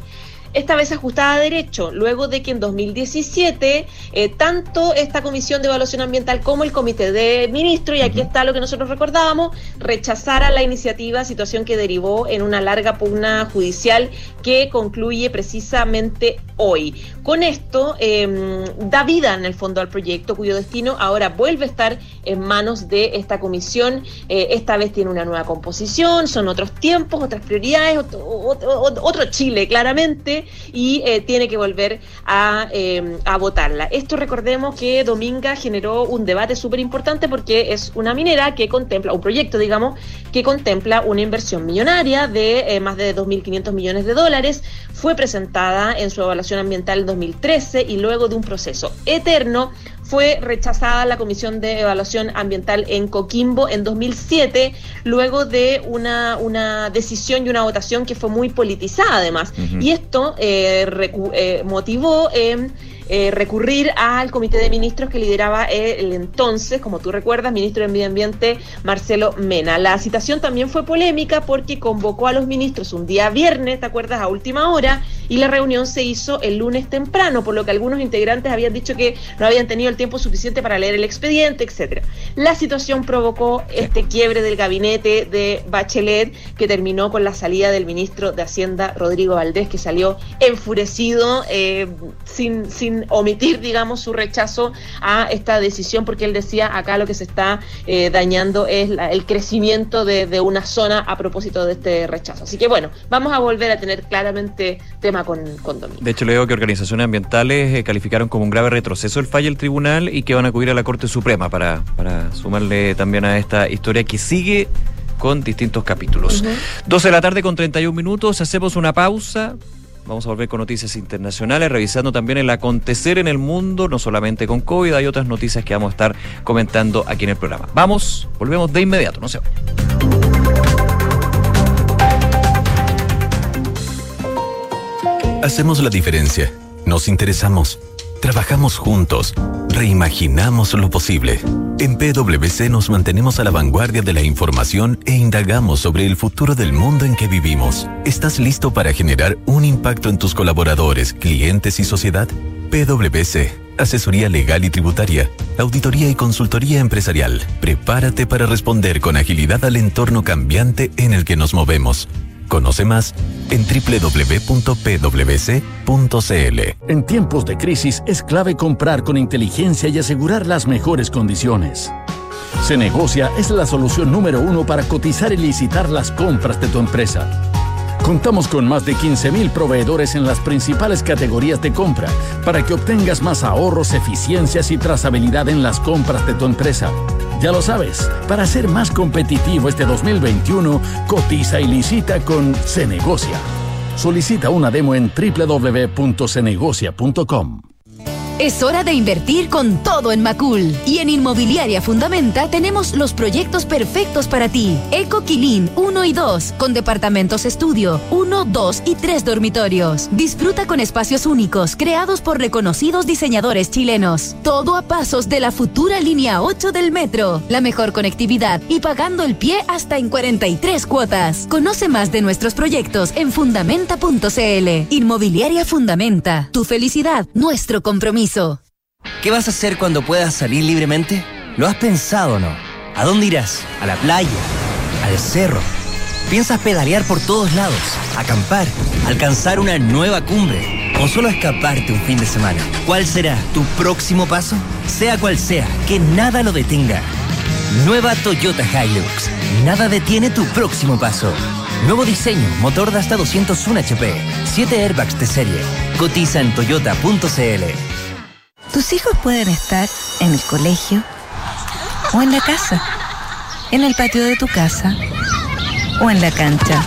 esta vez ajustada a derecho, luego de que en dos mil diecisiete eh, tanto esta Comisión de Evaluación Ambiental como el Comité de Ministros, y aquí está lo que nosotros recordábamos, rechazara la iniciativa, situación que derivó en una larga pugna judicial que concluye precisamente hoy. Con esto eh, da vida en el fondo al proyecto, cuyo destino ahora vuelve a estar en manos de esta comisión. Eh, esta vez tiene una nueva composición, son otros tiempos, otras prioridades, otro, otro, otro Chile claramente, y eh, tiene que volver a, eh, a votarla. Esto, recordemos que Dominga generó un debate súper importante porque es una minera que contempla, un proyecto digamos, que contempla una inversión millonaria de eh, más de dos mil quinientos millones de dólares. Fue presentada en su evaluación ambiental en dos mil trece y luego de un proceso eterno fue rechazada la Comisión de Evaluación Ambiental en Coquimbo en dos mil siete, luego de una, una decisión y una votación que fue muy politizada además. Uh-huh. Y esto eh, recu- eh, motivó eh, eh, recurrir al Comité de Ministros que lideraba el entonces, como tú recuerdas, ministro de Medio Ambiente, Marcelo Mena. La citación también fue polémica porque convocó a los ministros un día viernes, ¿te acuerdas?, a última hora, y la reunión se hizo el lunes temprano, por lo que algunos integrantes habían dicho que no habían tenido el tiempo suficiente para leer el expediente, etcétera. La situación provocó este quiebre del gabinete de Bachelet, que terminó con la salida del ministro de Hacienda, Rodrigo Valdés, que salió enfurecido, eh, sin, sin omitir, digamos, su rechazo a esta decisión, porque él decía, acá lo que se está eh, dañando es la, el crecimiento de, de una zona a propósito de este rechazo. Así que bueno, vamos a volver a tener claramente tema con, con Domingo. De hecho, leo que organizaciones ambientales eh, calificaron como un grave retroceso el fallo del tribunal y que van a acudir a la Corte Suprema para, para sumarle también a esta historia que sigue con distintos capítulos. Uh-huh. doce de la tarde con treinta y un minutos, hacemos una pausa. Vamos a volver con noticias internacionales, revisando también el acontecer en el mundo, no solamente con COVID, hay otras noticias que vamos a estar comentando aquí en el programa. Vamos, volvemos de inmediato, no se vayan. Hacemos la diferencia, nos interesamos, trabajamos juntos, reimaginamos lo posible. En P W C nos mantenemos a la vanguardia de la información e indagamos sobre el futuro del mundo en que vivimos. ¿Estás listo para generar un impacto en tus colaboradores, clientes y sociedad? P W C, asesoría legal y tributaria, auditoría y consultoría empresarial. Prepárate para responder con agilidad al entorno cambiante en el que nos movemos. Conoce más en doble u doble u doble u punto p w c punto c l. En tiempos de crisis es clave comprar con inteligencia y asegurar las mejores condiciones. Cenegocia es la solución número uno para cotizar y licitar las compras de tu empresa. Contamos con más de quince mil proveedores en las principales categorías de compra para que obtengas más ahorros, eficiencias y trazabilidad en las compras de tu empresa. Ya lo sabes, para ser más competitivo este dos mil veintiuno, cotiza y licita con Cenegocia. Solicita una demo en doble u doble u doble u punto cenegocia punto com. Es hora de invertir con todo en Macul. Y en Inmobiliaria Fundamenta tenemos los proyectos perfectos para ti. Eco Quilín uno y dos, con departamentos estudio, uno, dos y tres dormitorios. Disfruta con espacios únicos, creados por reconocidos diseñadores chilenos. Todo a pasos de la futura línea ocho del metro. La mejor conectividad y pagando el pie hasta en cuarenta y tres cuotas. Conoce más de nuestros proyectos en fundamenta punto c l. Inmobiliaria Fundamenta. Tu felicidad, nuestro compromiso. ¿Qué vas a hacer cuando puedas salir libremente? ¿Lo has pensado o no? ¿A dónde irás? ¿A la playa? ¿Al cerro? ¿Piensas pedalear por todos lados? ¿Acampar? ¿Alcanzar una nueva cumbre? ¿O solo escaparte un fin de semana? ¿Cuál será tu próximo paso? Sea cual sea, que nada lo detenga. Nueva Toyota Hilux. Nada detiene tu próximo paso. Nuevo diseño, motor de hasta doscientos uno H P, siete airbags de serie. Cotiza en toyota punto c l. Tus hijos pueden estar en el colegio o en la casa, en el patio de tu casa o en la cancha,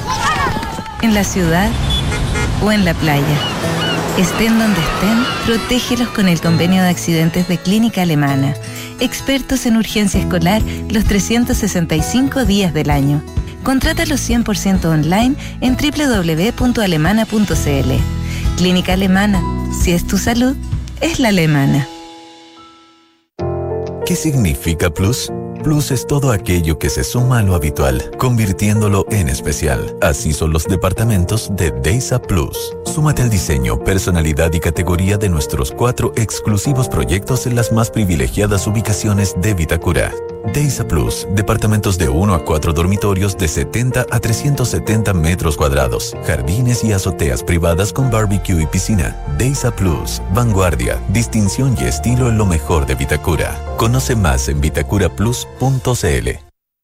en la ciudad o en la playa. Estén donde estén, protégelos con el convenio de accidentes de Clínica Alemana. Expertos en urgencia escolar los trescientos sesenta y cinco días del año. Contrátalo cien por ciento online en doble u doble u doble u punto alemana punto c l. Clínica Alemana. Si es tu salud, es la alemana. ¿Qué significa Plus? Plus es todo aquello que se suma a lo habitual, convirtiéndolo en especial. Así son los departamentos de Deza Plus. Súmate al diseño, personalidad y categoría de nuestros cuatro exclusivos proyectos en las más privilegiadas ubicaciones de Vitacura. Deiza Plus, departamentos de uno a cuatro dormitorios de setenta a trescientos setenta metros cuadrados, jardines y azoteas privadas con barbecue y piscina. Deiza Plus, vanguardia, distinción y estilo en lo mejor de Vitacura. Conoce más en vitacura plus punto c l.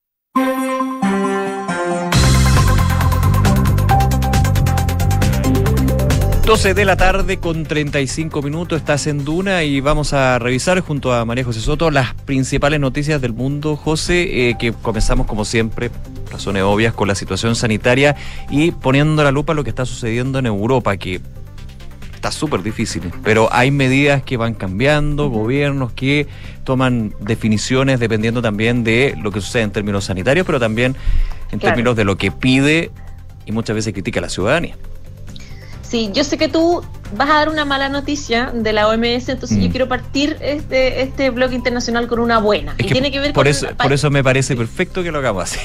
doce de la tarde con treinta y cinco minutos, estás en Duna y vamos a revisar junto a María José Soto las principales noticias del mundo, José, eh, que comenzamos como siempre, razones obvias, con la situación sanitaria y poniendo la lupa a lo que está sucediendo en Europa, que está súper difícil, pero hay medidas que van cambiando, gobiernos que toman definiciones dependiendo también de lo que sucede en términos sanitarios, pero también en claro. términos de lo que pide y muchas veces critica la ciudadanía. Sí, yo sé que tú vas a dar una mala noticia de la O M S, entonces mm. yo quiero partir este este bloque internacional con una buena. Es y que tiene que ver por con eso, por eso me parece perfecto que lo hagamos así.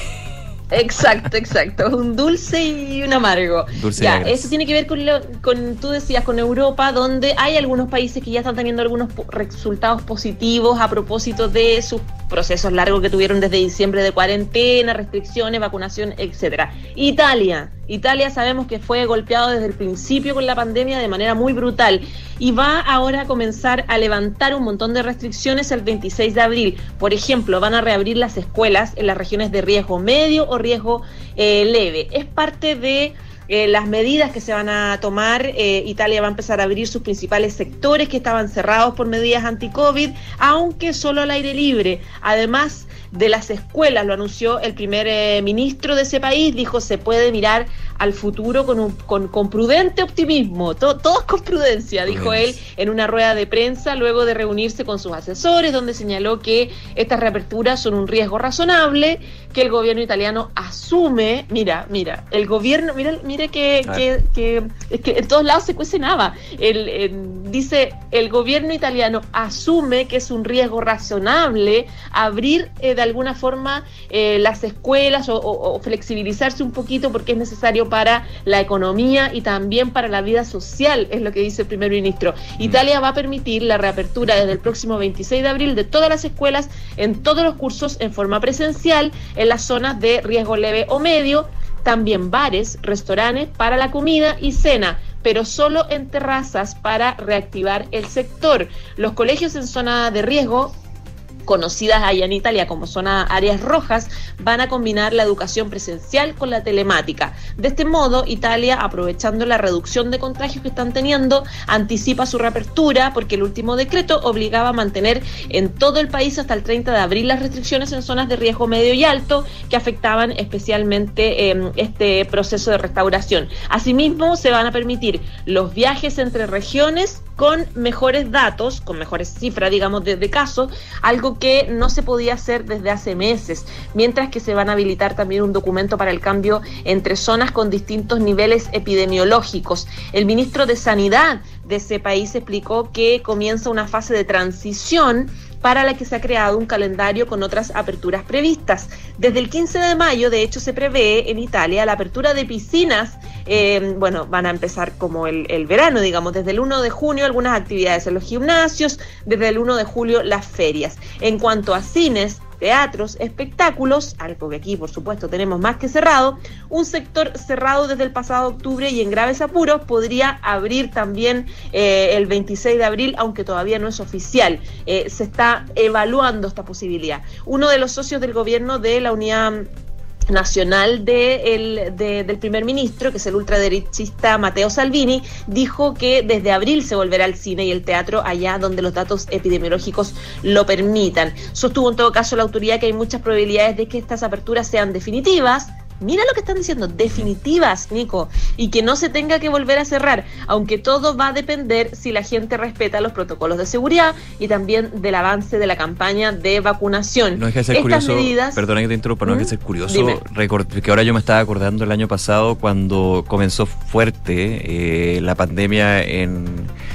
Exacto, exacto. Un dulce y un amargo. Dulce ya, y eso tiene que ver con, lo, con, tú decías, con Europa, donde hay algunos países que ya están teniendo algunos po- resultados positivos a propósito de sus procesos largos que tuvieron desde diciembre de cuarentena, restricciones, vacunación, etcétera. Italia. Italia sabemos que fue golpeado desde el principio con la pandemia de manera muy brutal y va ahora a comenzar a levantar un montón de restricciones el veintiséis de abril. Por ejemplo, van a reabrir las escuelas en las regiones de riesgo medio o riesgo eh, leve. Es parte de eh, las medidas que se van a tomar. eh, Italia va a empezar a abrir sus principales sectores que estaban cerrados por medidas anti-COVID, aunque solo al aire libre. Además de las escuelas, lo anunció el primer eh, ministro de ese país, dijo se puede mirar al futuro con un, con, con prudente optimismo, to, todos con prudencia, dijo él en una rueda de prensa luego de reunirse con sus asesores, donde señaló que estas reaperturas son un riesgo razonable, que el gobierno italiano asume, mira, mira, el gobierno, mira, mira que, que, que, que, que en todos lados se cuece nada, el, el, dice, el gobierno italiano asume que es un riesgo razonable abrir eh, de alguna forma eh, las escuelas o, o, o flexibilizarse un poquito porque es necesario para la economía y también para la vida social, es lo que dice el primer ministro. Italia va a permitir la reapertura desde el próximo veintiséis de abril de todas las escuelas en todos los cursos en forma presencial en las zonas de riesgo leve o medio, también bares, restaurantes para la comida y cena, pero solo en terrazas para reactivar el sector. Los colegios en zona de riesgo, conocidas allá en Italia como zona áreas rojas, van a combinar la educación presencial con la telemática. De este modo, Italia, aprovechando la reducción de contagios que están teniendo, anticipa su reapertura porque el último decreto obligaba a mantener en todo el país hasta el treinta de abril las restricciones en zonas de riesgo medio y alto que afectaban especialmente eh, este proceso de restauración. Asimismo, se van a permitir los viajes entre regiones con mejores datos, con mejores cifras, digamos, de, de casos, algo que no se podía hacer desde hace meses, mientras que se van a habilitar también un documento para el cambio entre zonas con distintos niveles epidemiológicos. El ministro de Sanidad de ese país explicó que comienza una fase de transición para la que se ha creado un calendario con otras aperturas previstas. Desde el quince de mayo, de hecho, se prevé en Italia la apertura de piscinas. Eh, bueno, van a empezar como el, el verano, digamos, desde el uno de junio algunas actividades en los gimnasios, desde el uno de julio las ferias. En cuanto a cines, teatros, espectáculos, algo que aquí por supuesto tenemos más que cerrado, un sector cerrado desde el pasado octubre y en graves apuros podría abrir también eh, el veintiséis de abril, aunque todavía no es oficial. Eh, se está evaluando esta posibilidad. Uno de los socios del gobierno de la Unidad Nacional de el, de, del primer ministro, que es el ultraderechista Matteo Salvini, dijo que desde abril se volverá al cine y el teatro allá donde los datos epidemiológicos lo permitan. Sostuvo en todo caso la autoridad que hay muchas probabilidades de que estas aperturas sean definitivas. Mira lo que están diciendo, definitivas, Nico, y que no se tenga que volver a cerrar, aunque todo va a depender si la gente respeta los protocolos de seguridad y también del avance de la campaña de vacunación. No deja de ser Estas curioso, medidas, perdona que te interrumpa, no deja de ser curioso, Dime. record, que ahora yo me estaba acordando el año pasado cuando comenzó fuerte eh, la pandemia en,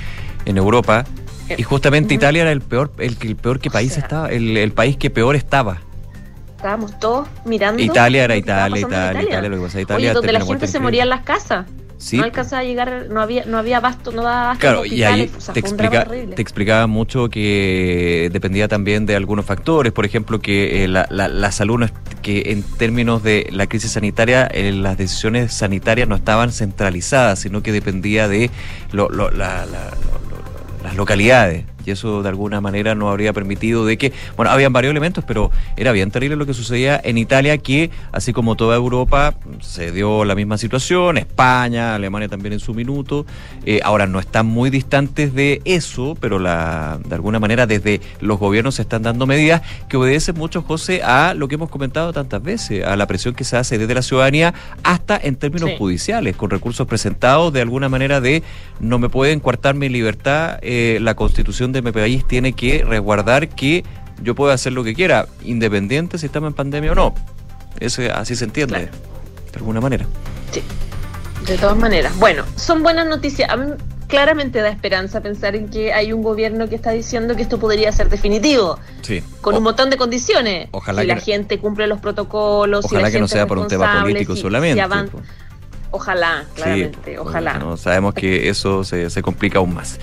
en Europa, eh, y justamente uh-huh. Italia era el peor, el, el peor que país o sea, estaba, el, el país que peor estaba. Estábamos todos mirando. Italia era Italia, Italia, Italia, Italia, lo que pasa, Italia. Oye, donde la gente se moría en las casas. Sí. No alcanzaba a llegar, no había, no había abasto, no daba abasto. Claro, y ahí o sea, te, explica, te explicaba mucho que dependía también de algunos factores, por ejemplo, que eh, la, la, la salud, no es, que en términos de la crisis sanitaria, eh, las decisiones sanitarias no estaban centralizadas, sino que dependía de lo, lo, la, la, lo, lo, las localidades. Y eso de alguna manera no habría permitido de que, bueno, habían varios elementos, pero era bien terrible lo que sucedía en Italia, que así como toda Europa se dio la misma situación, España, Alemania también en su minuto, eh, ahora no están muy distantes de eso, pero la, de alguna manera desde los gobiernos se están dando medidas que obedecen mucho, José, a lo que hemos comentado tantas veces, a la presión que se hace desde la ciudadanía hasta en términos sí. judiciales, con recursos presentados de alguna manera de no me pueden coartar mi libertad, eh, la Constitución de mi país tiene que resguardar que yo pueda hacer lo que quiera, independiente si estamos en pandemia o no. Eso así se entiende, claro. De alguna manera. Sí, de todas maneras. Bueno, son buenas noticias. A mí claramente da esperanza pensar en que hay un gobierno que está diciendo que esto podría ser definitivo. Sí. Con o, un montón de condiciones. Ojalá si que la gente cumple los protocolos. Ojalá si la que no sea por un tema político si, solamente. Si avan- ojalá, claramente, sí, ojalá. Bueno, sabemos que eso se, se complica aún más.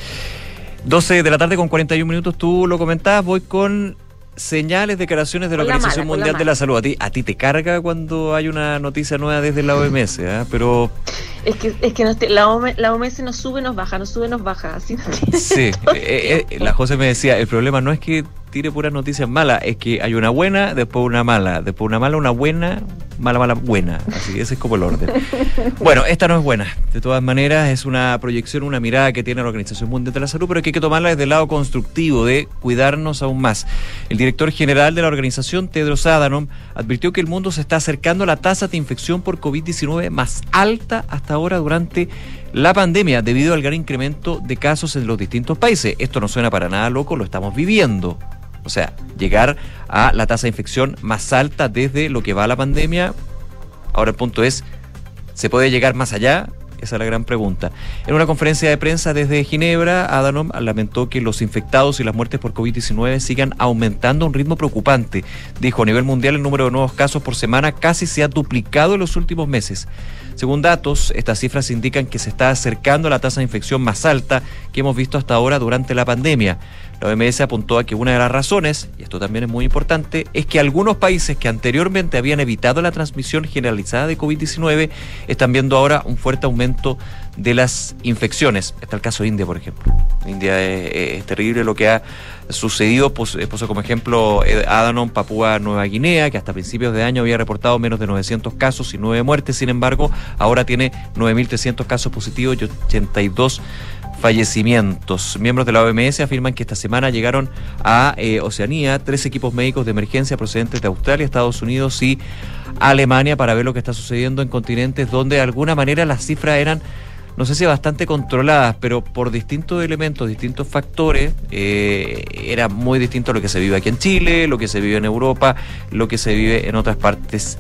doce de la tarde con cuarenta y un minutos, tú lo comentabas, voy con señales, declaraciones de la Organización Mundial la de la Salud. A ti, a ti te carga cuando hay una noticia nueva desde la O M S, ¿eh? Pero... Es que, es que no te, la, O M S, la O M S nos sube, nos baja, nos sube, nos baja. Así no sí, eh, eh, la José me decía, el problema no es que tire puras noticias malas, es que hay una buena, después una mala, después una mala, una buena, mala, mala, buena. Así que ese es como el orden. Bueno, esta no es buena. De todas maneras, es una proyección, una mirada que tiene la Organización Mundial de la Salud, pero que hay que tomarla desde el lado constructivo, de cuidarnos aún más. El director general de la organización, Tedros Adhanom, advirtió que el mundo se está acercando a la tasa de infección por covid diecinueve más alta hasta ahora durante la pandemia, debido al gran incremento de casos en los distintos países. Esto no suena para nada loco, lo estamos viviendo. O sea, llegar a la tasa de infección más alta desde lo que va a la pandemia. Ahora el punto es, ¿se puede llegar más allá? Esa es la gran pregunta. En una conferencia de prensa desde Ginebra, Adhanom lamentó que los infectados y las muertes por covid diecinueve sigan aumentando a un ritmo preocupante. Dijo, a nivel mundial el número de nuevos casos por semana casi se ha duplicado en los últimos meses. Según datos, estas cifras indican que se está acercando a la tasa de infección más alta que hemos visto hasta ahora durante la pandemia. La O M S apuntó a que una de las razones, y esto también es muy importante, es que algunos países que anteriormente habían evitado la transmisión generalizada de covid diecinueve están viendo ahora un fuerte aumento de las infecciones. Está el caso de India, por ejemplo. India es, es terrible lo que ha sucedido. Pues, puso como ejemplo Adhanom, Papúa Nueva Guinea, que hasta principios de año había reportado menos de novecientos casos y nueve muertes. Sin embargo, ahora tiene nueve mil trescientos casos positivos y ochenta y dos fallecimientos. Miembros de la O M S afirman que esta semana llegaron a eh, Oceanía tres equipos médicos de emergencia procedentes de Australia, Estados Unidos y Alemania para ver lo que está sucediendo en continentes donde de alguna manera las cifras eran, no sé si bastante controladas, pero por distintos elementos, distintos factores, eh, era muy distinto a lo que se vive aquí en Chile, lo que se vive en Europa, lo que se vive en otras partes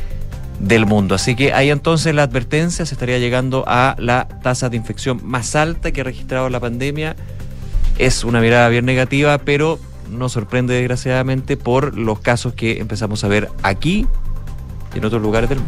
del mundo. Así que ahí entonces la advertencia, se estaría llegando a la tasa de infección más alta que ha registrado la pandemia. Es una mirada bien negativa, pero nos sorprende desgraciadamente por los casos que empezamos a ver aquí y en otros lugares del mundo.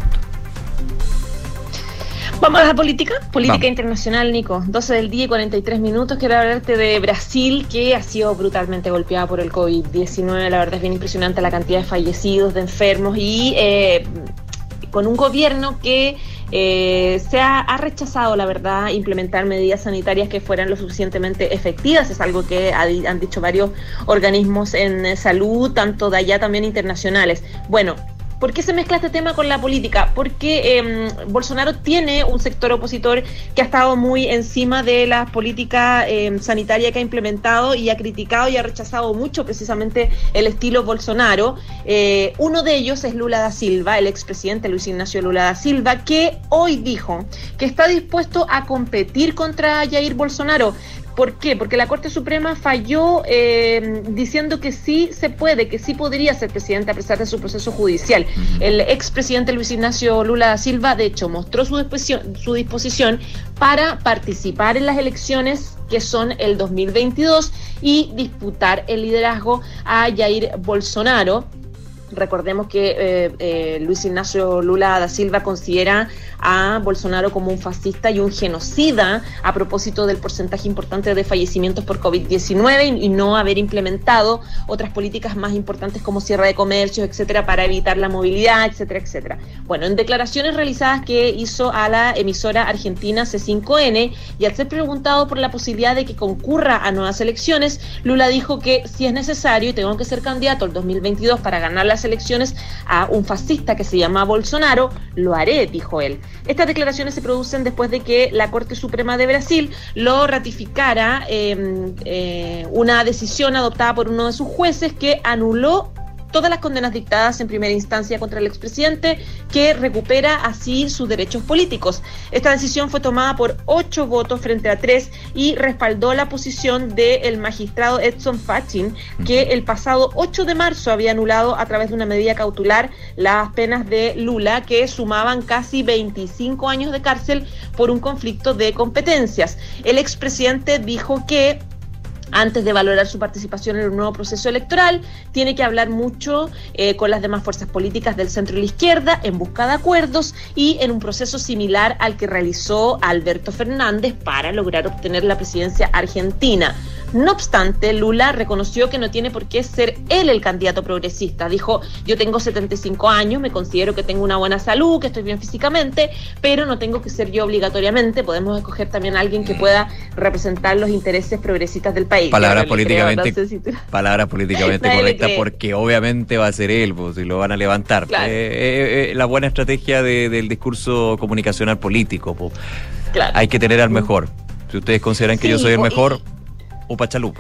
Vamos a la política, política Vamos. internacional, Nico. doce del día y cuarenta y tres minutos. Quiero hablarte de Brasil, que ha sido brutalmente golpeada por el covid diecinueve. La verdad es bien impresionante la cantidad de fallecidos, de enfermos y eh, con un gobierno que eh, se ha, ha rechazado, la verdad, implementar medidas sanitarias que fueran lo suficientemente efectivas. Es algo que ha, han dicho varios organismos en salud, tanto de allá también internacionales. Bueno, ¿por qué se mezcla este tema con la política? Porque eh, Bolsonaro tiene un sector opositor que ha estado muy encima de la política eh, sanitaria que ha implementado y ha criticado y ha rechazado mucho precisamente el estilo Bolsonaro. Eh, uno de ellos es Lula da Silva, el expresidente Luis Ignacio Lula da Silva, que hoy dijo que está dispuesto a competir contra Jair Bolsonaro. ¿Por qué? Porque la Corte Suprema falló eh, diciendo que sí se puede, que sí podría ser presidente a pesar de su proceso judicial. El expresidente Luis Ignacio Lula da Silva, de hecho, mostró su disposición, su disposición para participar en las elecciones que son el dos mil veintidós y disputar el liderazgo a Jair Bolsonaro. Recordemos que eh, eh, Luis Ignacio Lula da Silva considera a Bolsonaro como un fascista y un genocida a propósito del porcentaje importante de fallecimientos por covid diecinueve y, y no haber implementado otras políticas más importantes como cierre de comercios, etcétera, para evitar la movilidad, etcétera, etcétera. Bueno, en declaraciones realizadas que hizo a la emisora argentina C cinco N y al ser preguntado por la posibilidad de que concurra a nuevas elecciones, Lula dijo que si es necesario y tengo que ser candidato el dos mil veintidós para ganar las elecciones a un fascista que se llama Bolsonaro, lo haré, dijo él. Estas declaraciones se producen después de que la Corte Suprema de Brasil lo ratificara eh, eh, una decisión adoptada por uno de sus jueces que anuló todas las condenas dictadas en primera instancia contra el expresidente, que recupera así sus derechos políticos. Esta decisión fue tomada por ocho votos frente a tres y respaldó la posición del magistrado Edson Fachin, que el pasado ocho de marzo había anulado a través de una medida cautelar las penas de Lula, que sumaban casi veinticinco años de cárcel por un conflicto de competencias. El expresidente dijo que antes de valorar su participación en un nuevo proceso electoral, tiene que hablar mucho eh, con las demás fuerzas políticas del centro y la izquierda en busca de acuerdos y en un proceso similar al que realizó Alberto Fernández para lograr obtener la presidencia argentina. No obstante, Lula reconoció que no tiene por qué ser él el candidato progresista. Dijo, yo tengo setenta y cinco años, me considero que tengo una buena salud, que estoy bien físicamente, pero no tengo que ser yo obligatoriamente. Podemos escoger también a alguien que pueda representar los intereses progresistas del país. Palabras políticamente, creo, no sé si tú... palabras políticamente correctas, porque obviamente va a ser él, pues, y lo van a levantar. Claro. Eh, eh, eh, la buena estrategia de, del discurso comunicacional político. Pues. Claro. Hay que tener al mejor. Si ustedes consideran que sí, yo soy el mejor... Y... Upa chalupa.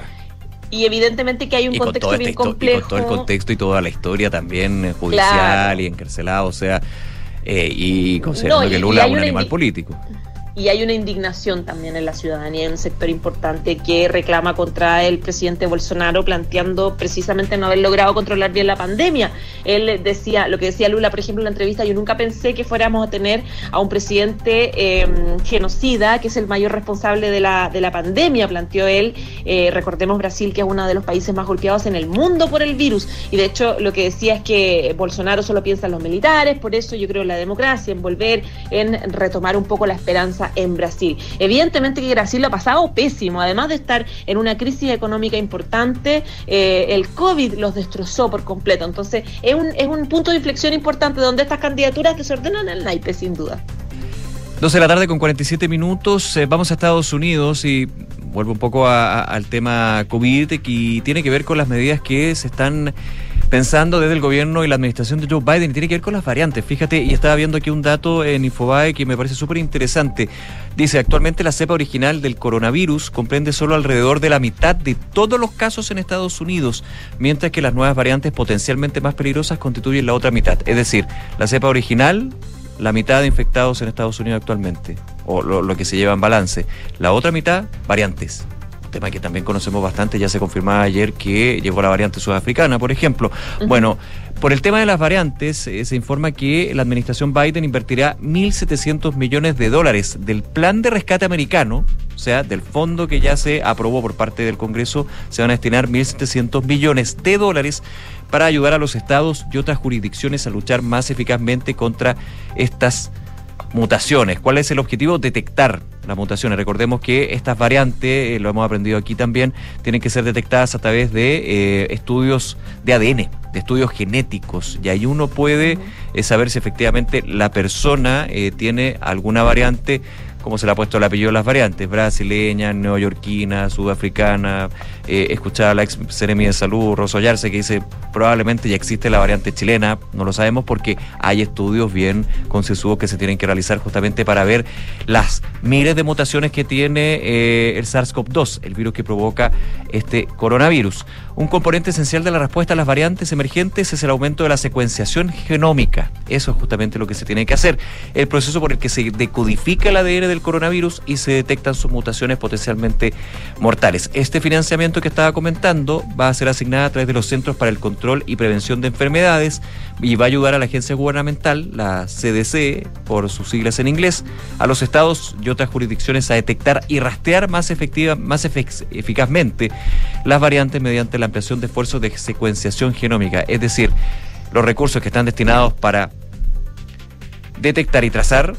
Y evidentemente que hay un contexto bien este complejo. Y con todo el contexto y toda la historia también judicial, claro, y encarcelado, o sea, eh, y considerando no, y, que Lula es un animal indi- político. Y hay una indignación también en la ciudadanía, en un sector importante que reclama contra el presidente Bolsonaro, planteando precisamente no haber logrado controlar bien la pandemia. Él decía, lo que decía Lula, por ejemplo, en la entrevista, yo nunca pensé que fuéramos a tener a un presidente eh, genocida, que es el mayor responsable de la, de la pandemia, planteó él. Eh, recordemos Brasil, que es uno de los países más golpeados en el mundo por el virus. Y de hecho, lo que decía es que Bolsonaro solo piensa en los militares, por eso yo creo en la democracia, en volver, en retomar un poco la esperanza en Brasil. Evidentemente que Brasil lo ha pasado pésimo, además de estar en una crisis económica importante, eh, el COVID los destrozó por completo, entonces es un, es un punto de inflexión importante donde estas candidaturas que se ordenan en el naipe, sin duda. doce de la tarde con cuarenta y siete minutos, eh, vamos a Estados Unidos y vuelvo un poco a, a, al tema COVID, que tiene que ver con las medidas que se están pensando desde el gobierno y la administración de Joe Biden, y tiene que ver con las variantes. Fíjate, y estaba viendo aquí un dato en Infobae que me parece súper interesante. Dice, actualmente la cepa original del coronavirus comprende solo alrededor de la mitad de todos los casos en Estados Unidos, mientras que las nuevas variantes potencialmente más peligrosas constituyen la otra mitad. Es decir, la cepa original, la mitad de infectados en Estados Unidos actualmente, o lo, lo que se lleva en balance. La otra mitad, variantes. Tema que también conocemos bastante, ya se confirmaba ayer que llegó la variante sudafricana, por ejemplo. Uh-huh. Bueno, por el tema de las variantes, eh, se informa que la administración Biden invertirá mil setecientos millones de dólares del plan de rescate americano, o sea, del fondo que ya se aprobó por parte del Congreso, se van a destinar mil setecientos millones de dólares para ayudar a los estados y otras jurisdicciones a luchar más eficazmente contra estas mutaciones. ¿Cuál es el objetivo? Detectar las mutaciones. Recordemos que estas variantes, eh, lo hemos aprendido aquí también, tienen que ser detectadas a través de eh, estudios de A D N, de estudios genéticos, y ahí uno puede eh, saber si efectivamente la persona eh, tiene alguna variante, como se le ha puesto el apellido a las variantes, brasileña, neoyorquina, sudafricana. Eh, escuchaba a la ex seremi de salud, Rosa Ollarse, que dice probablemente ya existe la variante chilena, no lo sabemos porque hay estudios bien concienzudos que se tienen que realizar justamente para ver las miles de mutaciones que tiene eh, el SARS-CoV dos, el virus que provoca este coronavirus. Un componente esencial de la respuesta a las variantes emergentes es el aumento de la secuenciación genómica. Eso es justamente lo que se tiene que hacer. El proceso por el que se decodifica el A D N del coronavirus y se detectan sus mutaciones potencialmente mortales. Este financiamiento que estaba comentando va a ser asignado a través de los Centros para el Control y Prevención de Enfermedades y va a ayudar a la agencia gubernamental, la C D C, por sus siglas en inglés, a los estados y otras jurisdicciones a detectar y rastrear más efectiva, más efic- eficazmente las variantes mediante la ampliación de esfuerzos de secuenciación genómica. Es decir, los recursos que están destinados para detectar y trazar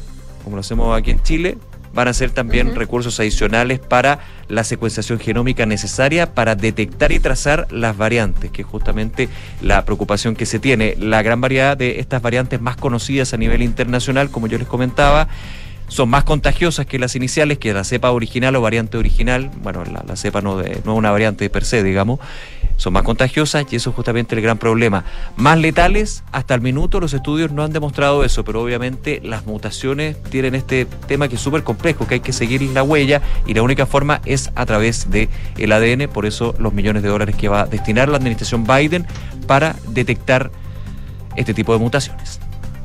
como lo hacemos aquí en Chile, van a ser también uh-huh. recursos adicionales para la secuenciación genómica necesaria para detectar y trazar las variantes, que es justamente la preocupación que se tiene. La gran variedad de estas variantes más conocidas a nivel internacional, como yo les comentaba, son más contagiosas que las iniciales, que la cepa original o variante original. Bueno, la, la cepa no, de, no es una variante per se, digamos. Son más contagiosas y eso es justamente el gran problema. Más letales, hasta el minuto los estudios no han demostrado eso, pero obviamente las mutaciones tienen este tema que es súper complejo, que hay que seguir la huella y la única forma es a través del A D N. Por eso los millones de dólares que va a destinar la administración Biden para detectar este tipo de mutaciones.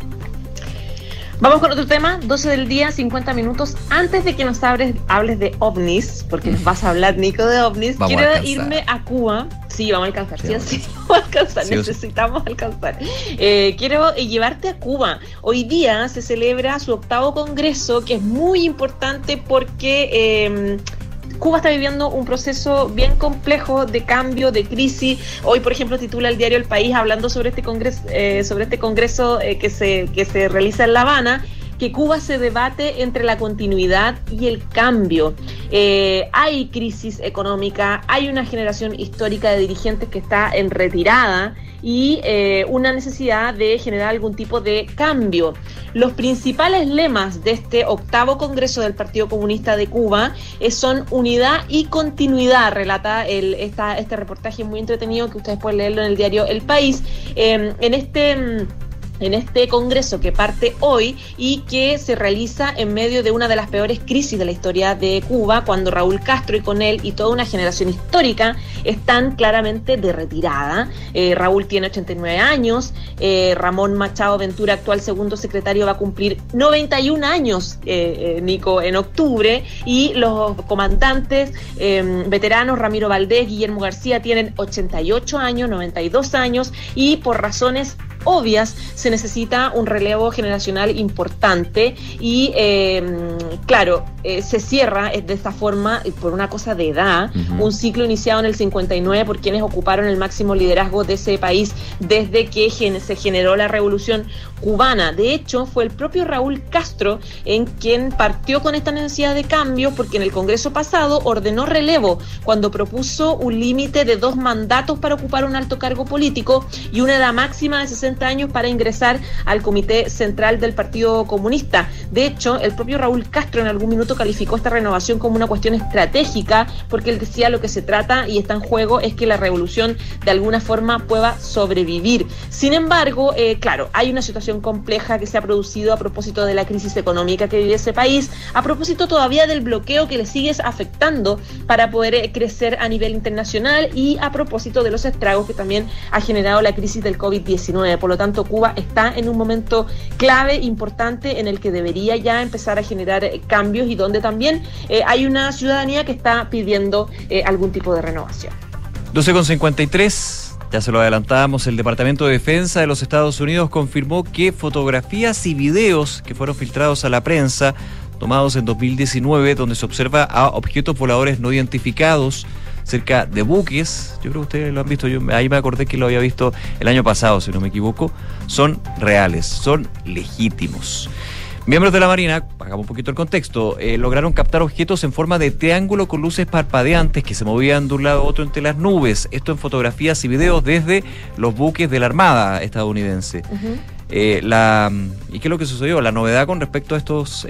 Vamos con otro tema, doce del día, cincuenta minutos. Antes de que nos hables, hables de ovnis, porque nos vas a hablar, Nico, de ovnis, vamos quiero a irme a Cuba. Sí, vamos a alcanzar, sí, sí, sí, vamos a alcanzar, sí, necesitamos alcanzar. Eh, quiero eh, llevarte a Cuba. Hoy día se celebra su octavo congreso, que es muy importante porque Eh, Cuba está viviendo un proceso bien complejo de cambio, de crisis. Hoy, por ejemplo, titula el diario El País hablando sobre este congreso, eh, sobre este congreso eh, que se que se realiza en La Habana, que Cuba se debate entre la continuidad y el cambio. Eh, hay crisis económica, hay una generación histórica de dirigentes que está en retirada y eh, una necesidad de generar algún tipo de cambio. Los principales lemas de este octavo Congreso del Partido Comunista de Cuba eh, son unidad y continuidad, relata el, esta, este reportaje muy entretenido que ustedes pueden leerlo en el diario El País. Eh, en este... en este congreso que parte hoy y que se realiza en medio de una de las peores crisis de la historia de Cuba, cuando Raúl Castro y con él y toda una generación histórica están claramente de retirada. Eh, Raúl tiene ochenta y nueve años, eh, Ramón Machado Ventura, actual segundo secretario, va a cumplir noventa y un años, eh, eh, Nico, en octubre, y los comandantes eh, veteranos Ramiro Valdés, Guillermo García tienen ochenta y ocho años, noventa y dos años, y por razones obvias se necesita un relevo generacional importante y eh, claro, eh, se cierra de esta forma por una cosa de edad, uh-huh. un ciclo iniciado en el cincuenta y nueve por quienes ocuparon el máximo liderazgo de ese país desde que gen- se generó la revolución cubana. De hecho, fue el propio Raúl Castro en quien partió con esta necesidad de cambio, porque en el Congreso pasado ordenó relevo cuando propuso un límite de dos mandatos para ocupar un alto cargo político y una edad máxima de sesenta años para ingresar al Comité Central del Partido Comunista. De hecho, el propio Raúl Castro en algún minuto calificó esta renovación como una cuestión estratégica, porque él decía lo que se trata y está en juego es que la revolución de alguna forma pueda sobrevivir. Sin embargo, eh, claro, hay una situación compleja que se ha producido a propósito de la crisis económica que vive ese país, a propósito todavía del bloqueo que le sigue afectando para poder eh, crecer a nivel internacional y a propósito de los estragos que también ha generado la crisis del covid diecinueve. Por lo tanto, Cuba está en un momento clave, importante, en el que debería ya empezar a generar eh, cambios y donde también eh, hay una ciudadanía que está pidiendo eh, algún tipo de renovación. doce con cincuenta y tres. Ya se lo adelantábamos, el Departamento de Defensa de los Estados Unidos confirmó que fotografías y videos que fueron filtrados a la prensa, tomados en dos mil diecinueve, donde se observa a objetos voladores no identificados cerca de buques, yo creo que ustedes lo han visto, yo ahí me acordé que lo había visto el año pasado, si no me equivoco, son reales, son legítimos. Miembros de la Marina, hagamos un poquito el contexto, eh, lograron captar objetos en forma de triángulo con luces parpadeantes que se movían de un lado a otro entre las nubes. Esto en fotografías y videos desde los buques de la Armada estadounidense. Uh-huh. Eh, la, ¿Y qué es lo que sucedió? La novedad con respecto a estos,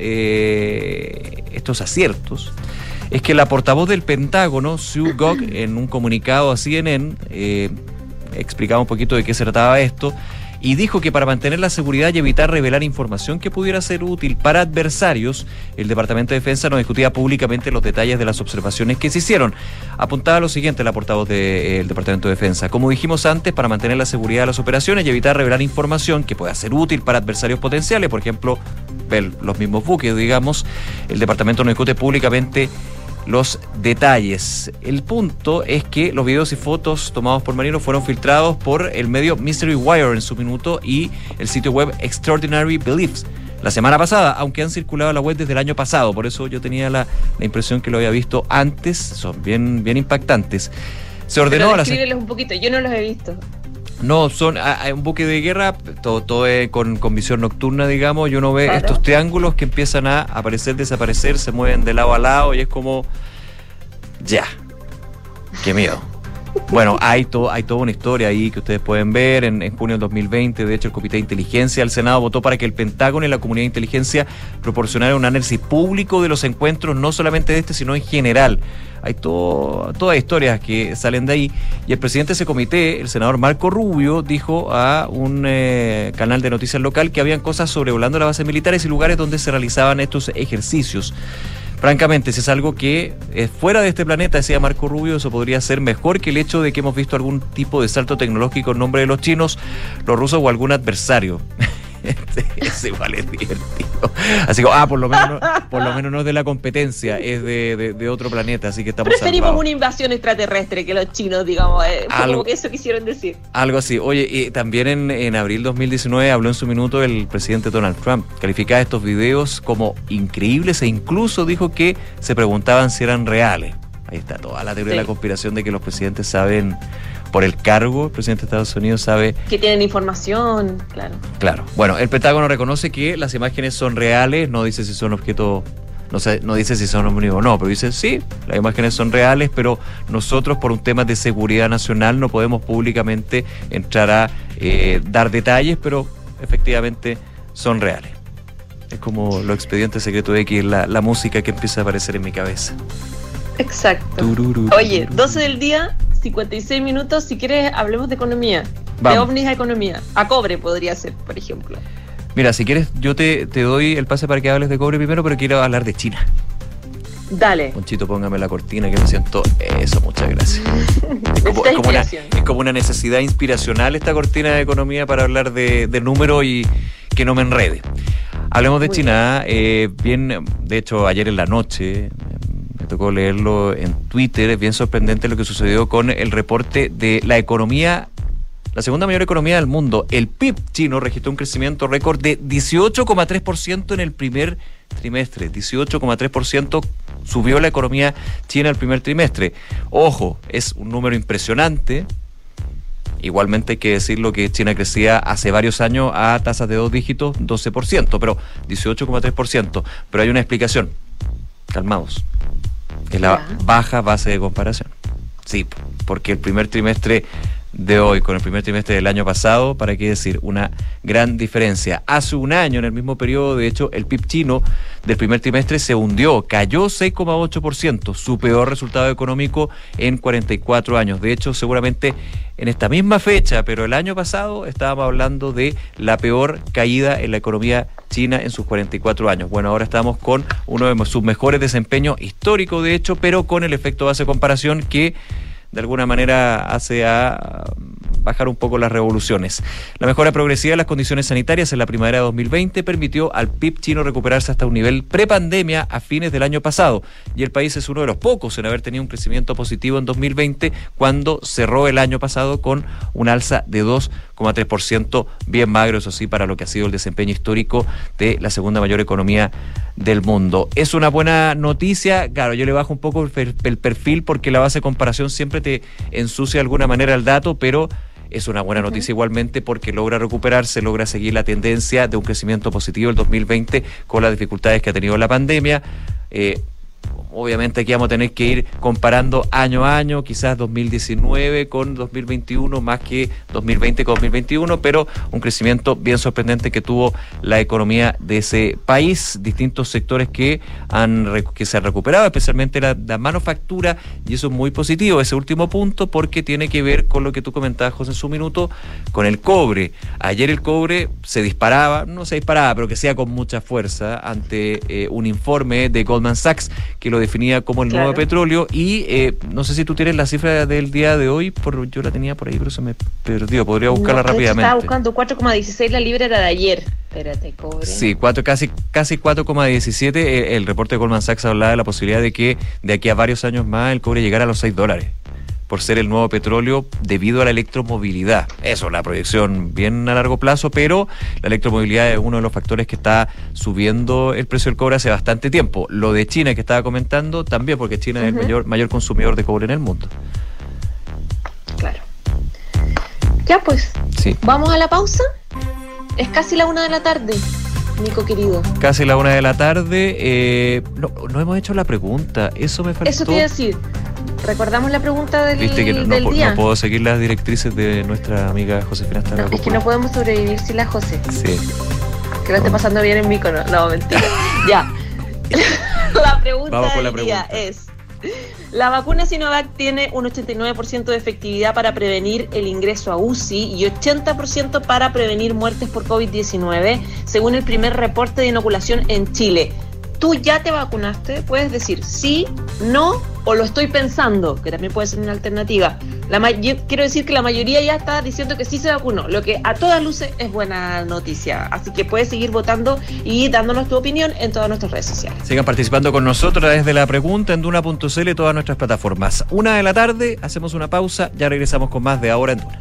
eh, estos aciertos es que la portavoz del Pentágono, Sue Gog, en un comunicado a C N N, eh, explicaba un poquito de qué se trataba esto, y dijo que para mantener la seguridad y evitar revelar información que pudiera ser útil para adversarios, el Departamento de Defensa no discutía públicamente los detalles de las observaciones que se hicieron. Apuntaba lo siguiente la portavoz del de, Departamento de Defensa: como dijimos antes, para mantener la seguridad de las operaciones y evitar revelar información que pueda ser útil para adversarios potenciales, por ejemplo, ver los mismos buques, digamos, el Departamento no discute públicamente los detalles. El punto es que los videos y fotos tomados por marinos fueron filtrados por el medio Mystery Wire en su minuto y el sitio web Extraordinary Beliefs la semana pasada, aunque han circulado a la web desde el año pasado. Por eso yo tenía la, la impresión que lo había visto antes. Son bien, bien impactantes. Se ordenó Pero a la descríbeles un poquito, yo no los he visto. No, son hay un buque de guerra, todo, todo es con, con visión nocturna, digamos, y uno ve Claro. estos triángulos que empiezan a aparecer, desaparecer, se mueven de lado a lado y es como, ya, qué miedo. Bueno, hay, to, hay toda una historia ahí que ustedes pueden ver. En, en junio del dos mil veinte, de hecho, el Comité de Inteligencia del Senado votó para que el Pentágono y la Comunidad de Inteligencia proporcionaran un análisis público de los encuentros, no solamente de este, sino en general. Hay todo, todas historias que salen de ahí. Y el presidente de ese comité, el senador Marco Rubio, dijo a un eh, canal de noticias local que habían cosas sobrevolando las bases militares y lugares donde se realizaban estos ejercicios. Francamente, si es algo que es fuera de este planeta, decía Marco Rubio, eso podría ser mejor que el hecho de que hemos visto algún tipo de salto tecnológico en nombre de los chinos, los rusos o algún adversario. Es igual, es divertido. Así que, ah, por lo menos, no, por lo menos no es de la competencia, es de, de, de otro planeta, así que estamos Preferimos salvados. una invasión extraterrestre que los chinos, digamos. Eh, fue Algo- como que eso quisieron decir. Algo así. Oye, y también en, en abril dos mil diecinueve habló en su minuto el presidente Donald Trump. Calificaba estos videos como increíbles e incluso dijo que se preguntaban si eran reales. Ahí está toda la teoría Sí. de la conspiración de que los presidentes saben, por el cargo, el presidente de Estados Unidos sabe. Que tienen información, claro. Claro. Bueno, el Pentágono reconoce que las imágenes son reales, no dice si son objetos, no sé, no dice si son omnívoros o no, pero dice sí, las imágenes son reales, pero nosotros por un tema de seguridad nacional no podemos públicamente entrar a eh, dar detalles, pero efectivamente son reales. Es como los expedientes secretos de X, la, la música que empieza a aparecer en mi cabeza. Exacto. Tururú, Oye, tururú. doce del día, cincuenta y seis minutos. Si quieres, hablemos de economía. De Vamos. ovnis a economía. A cobre podría ser, por ejemplo. Mira, si quieres, yo te, te doy el pase para que hables de cobre primero, pero quiero hablar de China. Dale. Ponchito, póngame la cortina que me siento eso, muchas gracias. Es como, Necesita es como una, inspiración. es como una necesidad inspiracional esta cortina de economía para hablar de, de números y que no me enrede. Hablemos de Muy China. Eh, bien, de hecho, ayer en la noche, eh, me tocó leerlo en Twitter, es bien sorprendente lo que sucedió con el reporte de la economía, la segunda mayor economía del mundo. El P I B chino registró un crecimiento récord de dieciocho coma tres por ciento en el primer trimestre. dieciocho coma tres por ciento subió la economía china el primer trimestre. Ojo, es un número impresionante. Igualmente hay que decirlo que China crecía hace varios años a tasas de dos dígitos, doce por ciento, pero dieciocho coma tres por ciento. Pero hay una explicación. Calmados. Es la Ya. baja base de comparación. Sí, porque el primer trimestre de hoy con el primer trimestre del año pasado, para qué decir, una gran diferencia. Hace un año, en el mismo periodo, de hecho, el P I B chino del primer trimestre se hundió, cayó seis coma ocho por ciento, su peor resultado económico en cuarenta y cuatro años. De hecho, seguramente en esta misma fecha, pero el año pasado estábamos hablando de la peor caída en la economía china en sus cuarenta y cuatro años. Bueno, ahora estamos con uno de sus mejores desempeños históricos, de hecho, pero con el efecto base de comparación que de alguna manera hace a bajar un poco las revoluciones. La mejora progresiva de las condiciones sanitarias en la primavera de dos mil veinte permitió al P I B chino recuperarse hasta un nivel prepandemia a fines del año pasado, y el país es uno de los pocos en haber tenido un crecimiento positivo en dos mil veinte, cuando cerró el año pasado con un alza de dos coma tres por ciento, bien magro, eso sí, para lo que ha sido el desempeño histórico de la segunda mayor economía del mundo. Es una buena noticia. Claro, yo le bajo un poco el, el perfil porque la base de comparación siempre te ensucia de alguna manera el dato, pero es una buena noticia igualmente porque logra recuperarse, logra seguir la tendencia de un crecimiento positivo el dos mil veinte con las dificultades que ha tenido la pandemia. Eh, Obviamente aquí vamos a tener que ir comparando año a año, quizás dos mil diecinueve con dos mil veintiuno más que dos mil veinte con dos mil veintiuno, pero un crecimiento bien sorprendente que tuvo la economía de ese país, distintos sectores que han que se han recuperado, especialmente la, la manufactura, y eso es muy positivo, ese último punto, porque tiene que ver con lo que tú comentabas, José, en su minuto, con el cobre. Ayer el cobre se disparaba, no se disparaba, pero que sea con mucha fuerza ante eh, un informe de Goldman Sachs que lo definía como el Claro. nuevo petróleo, y eh, no sé si tú tienes la cifra del día de hoy, por, yo la tenía por ahí, pero se me perdió, podría buscarla No, de hecho, rápidamente. estaba buscando cuatro coma dieciséis la libra, era de ayer. Espérate, cobre. Sí, cuatro, casi, casi cuatro coma diecisiete. El, el reporte de Goldman Sachs hablaba de la posibilidad de que de aquí a varios años más el cobre llegara a los seis dólares por ser el nuevo petróleo debido a la electromovilidad. Eso, la proyección bien a largo plazo, pero la electromovilidad es uno de los factores que está subiendo el precio del cobre hace bastante tiempo. Lo de China que estaba comentando también, porque China es el mayor, mayor consumidor de cobre en el mundo. Claro. Ya pues, Sí. vamos a la pausa. Es casi la una de la tarde, Nico querido. Casi la una de la tarde. Eh, no, no hemos hecho la pregunta. Eso me faltó. Eso te iba a decir. ¿Recordamos la pregunta del, Viste que no, no, del po- día? no puedo seguir las directrices de nuestra amiga Josefina No, Starra. es que no podemos sobrevivir sin la José. Sí. Que lo esté pasando bien en Mícono. No, mentira. Ya. La pregunta Vamos con del la día pregunta. es: la vacuna Sinovac tiene un ochenta y nueve por ciento de efectividad para prevenir el ingreso a U C I y ochenta por ciento para prevenir muertes por COVID diecinueve, según el primer reporte de inoculación en Chile. ¿Tú ya te vacunaste? Puedes decir sí, no o lo estoy pensando, que también puede ser una alternativa. La ma- yo quiero decir que la mayoría ya está diciendo que sí se vacunó, lo que a todas luces es buena noticia. Así que puedes seguir votando y dándonos tu opinión en todas nuestras redes sociales. Sigan participando con nosotros desde la pregunta en duna punto c l y todas nuestras plataformas. Una de la tarde, hacemos una pausa, ya regresamos con más de Ahora en Duna.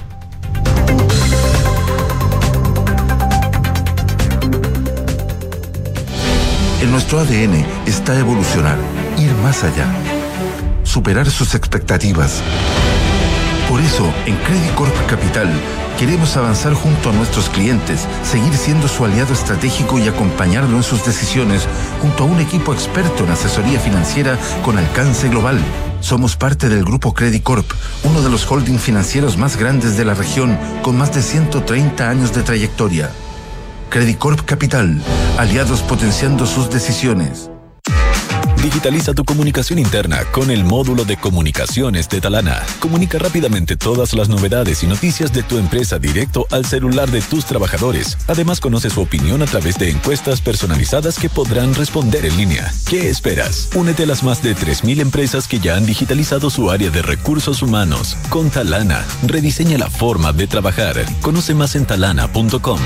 En nuestro A D N está evolucionar, ir más allá, superar sus expectativas. Por eso, en Credit Corp Capital, queremos avanzar junto a nuestros clientes, seguir siendo su aliado estratégico y acompañarlo en sus decisiones junto a un equipo experto en asesoría financiera con alcance global. Somos parte del Grupo Credit Corp, uno de los holding financieros más grandes de la región, con más de ciento treinta años de trayectoria. Credit Corp Capital, aliados potenciando sus decisiones. Digitaliza tu comunicación interna con el módulo de comunicaciones de Talana. Comunica rápidamente todas las novedades y noticias de tu empresa directo al celular de tus trabajadores. Además, conoce su opinión a través de encuestas personalizadas que podrán responder en línea. ¿Qué esperas? Únete a las más de tres mil empresas que ya han digitalizado su área de recursos humanos. Con Talana, rediseña la forma de trabajar. Conoce más en talana punto com.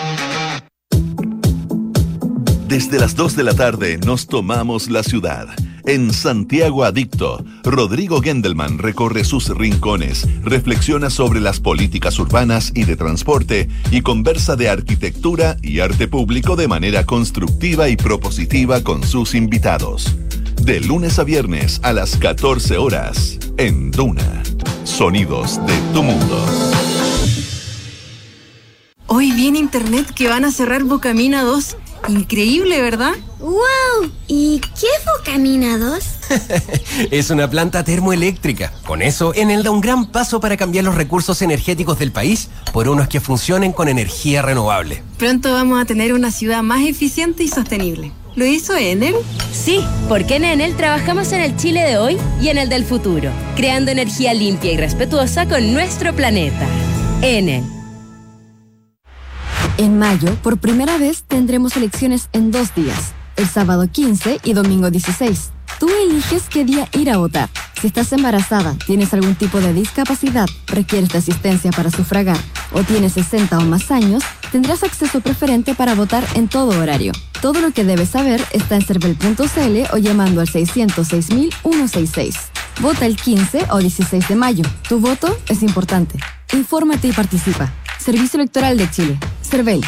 Desde las dos de la tarde nos tomamos la ciudad. En Santiago Adicto, Rodrigo Gendelman recorre sus rincones, reflexiona sobre las políticas urbanas y de transporte y conversa de arquitectura y arte público de manera constructiva y propositiva con sus invitados. De lunes a viernes a las catorce horas, en Duna. Sonidos de tu mundo. Hoy vi en internet que van a cerrar Bocamina dos. Increíble, ¿verdad? ¡Wow! ¿Y qué es Bocamina dos? Es una planta termoeléctrica. Con eso, Enel da un gran paso para cambiar los recursos energéticos del país por unos que funcionen con energía renovable. Pronto vamos a tener una ciudad más eficiente y sostenible. ¿Lo hizo Enel? Sí, porque en Enel trabajamos en el Chile de hoy y en el del futuro, creando energía limpia y respetuosa con nuestro planeta. Enel. En mayo, por primera vez, tendremos elecciones en dos días, el sábado quince y domingo dieciséis. Tú eliges qué día ir a votar. Si estás embarazada, tienes algún tipo de discapacidad, requieres de asistencia para sufragar o tienes sesenta o más años, tendrás acceso preferente para votar en todo horario. Todo lo que debes saber está en cervel punto c l o llamando al seiscientos seis mil ciento sesenta y seis. Vota el quince o dieciséis de mayo. Tu voto es importante. Infórmate y participa. Servicio Electoral de Chile. Cervel.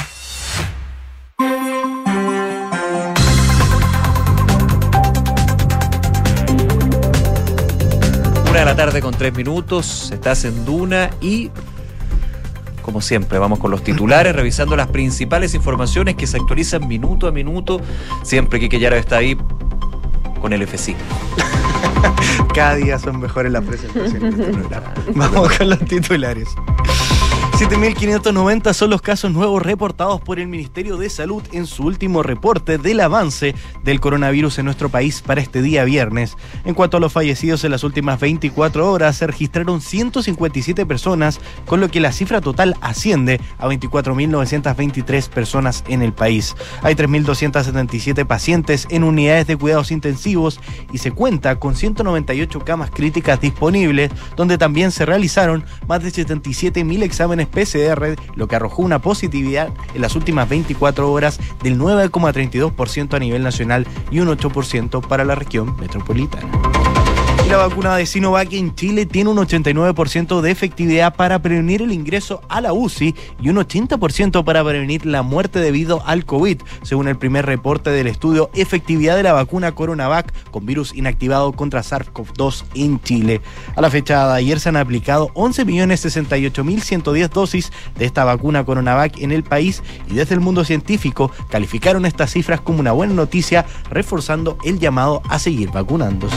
Una de la tarde con tres minutos, estás en Duna y, como siempre, vamos con los titulares, revisando las principales informaciones que se actualizan minuto a minuto. Siempre Quique Yara está ahí con el F cinco. Cada día son mejores las presentaciones de este programa. Vamos con los titulares. siete mil quinientos noventa son los casos nuevos reportados por el Ministerio de Salud en su último reporte del avance del coronavirus en nuestro país para este día viernes. En cuanto a los fallecidos, en las últimas veinticuatro horas se registraron ciento cincuenta y siete personas, con lo que la cifra total asciende a veinticuatro mil novecientas veintitrés personas en el país. Hay tres mil doscientos setenta y siete pacientes en unidades de cuidados intensivos y se cuenta con ciento noventa y ocho camas críticas disponibles, donde también se realizaron más de setenta y siete mil exámenes P C R, lo que arrojó una positividad en las últimas veinticuatro horas del nueve coma treinta y dos por ciento a nivel nacional y un ocho por ciento para la región metropolitana. Y la vacuna de Sinovac en Chile tiene un ochenta y nueve por ciento de efectividad para prevenir el ingreso a la U C I y un ochenta por ciento para prevenir la muerte debido al COVID, según el primer reporte del estudio Efectividad de la vacuna Coronavac con virus inactivado contra SARS-CoV dos en Chile. A la fecha de ayer se han aplicado once millones sesenta y ocho mil ciento diez dosis de esta vacuna Coronavac en el país y desde el mundo científico calificaron estas cifras como una buena noticia, reforzando el llamado a seguir vacunándose.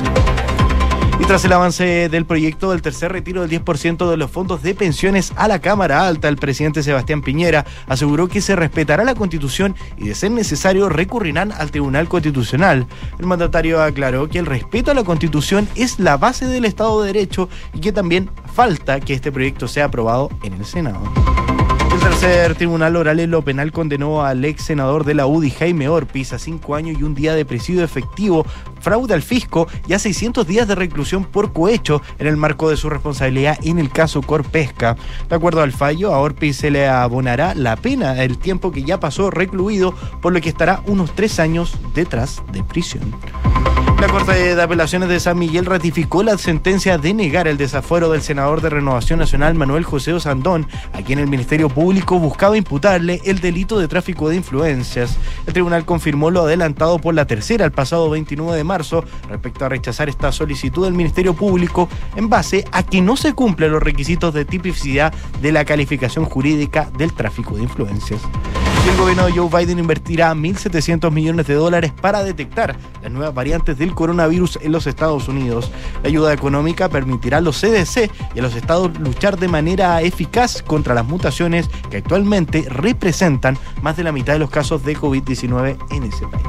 Y tras el avance del proyecto del tercer retiro del diez por ciento de los fondos de pensiones a la Cámara Alta, el presidente Sebastián Piñera aseguró que se respetará la Constitución y, de ser necesario, recurrirán al Tribunal Constitucional. El mandatario aclaró que el respeto a la Constitución es la base del Estado de Derecho y que también falta que este proyecto sea aprobado en el Senado. El tercer tribunal oral en lo penal condenó al ex senador de la U D I, Jaime Orpiz, a cinco años y un día de presidio efectivo, fraude al fisco y a seiscientos días de reclusión por cohecho en el marco de su responsabilidad en el caso Corpesca. De acuerdo al fallo, a Orpiz se le abonará la pena del tiempo que ya pasó recluido, por lo que estará unos tres años detrás de prisión. La Corte de Apelaciones de San Miguel ratificó la sentencia de negar el desafuero del senador de Renovación Nacional Manuel José Osandón, a quien el Ministerio Público buscaba imputarle el delito de tráfico de influencias. El tribunal confirmó lo adelantado por la tercera el pasado veintinueve de marzo respecto a rechazar esta solicitud del Ministerio Público en base a que no se cumplen los requisitos de tipicidad de la calificación jurídica del tráfico de influencias. Y el gobierno de Joe Biden invertirá mil setecientos millones de dólares para detectar las nuevas variantes del coronavirus en los Estados Unidos. La ayuda económica permitirá a los C D C y a los estados luchar de manera eficaz contra las mutaciones que actualmente representan más de la mitad de los casos de COVID diecinueve en ese país.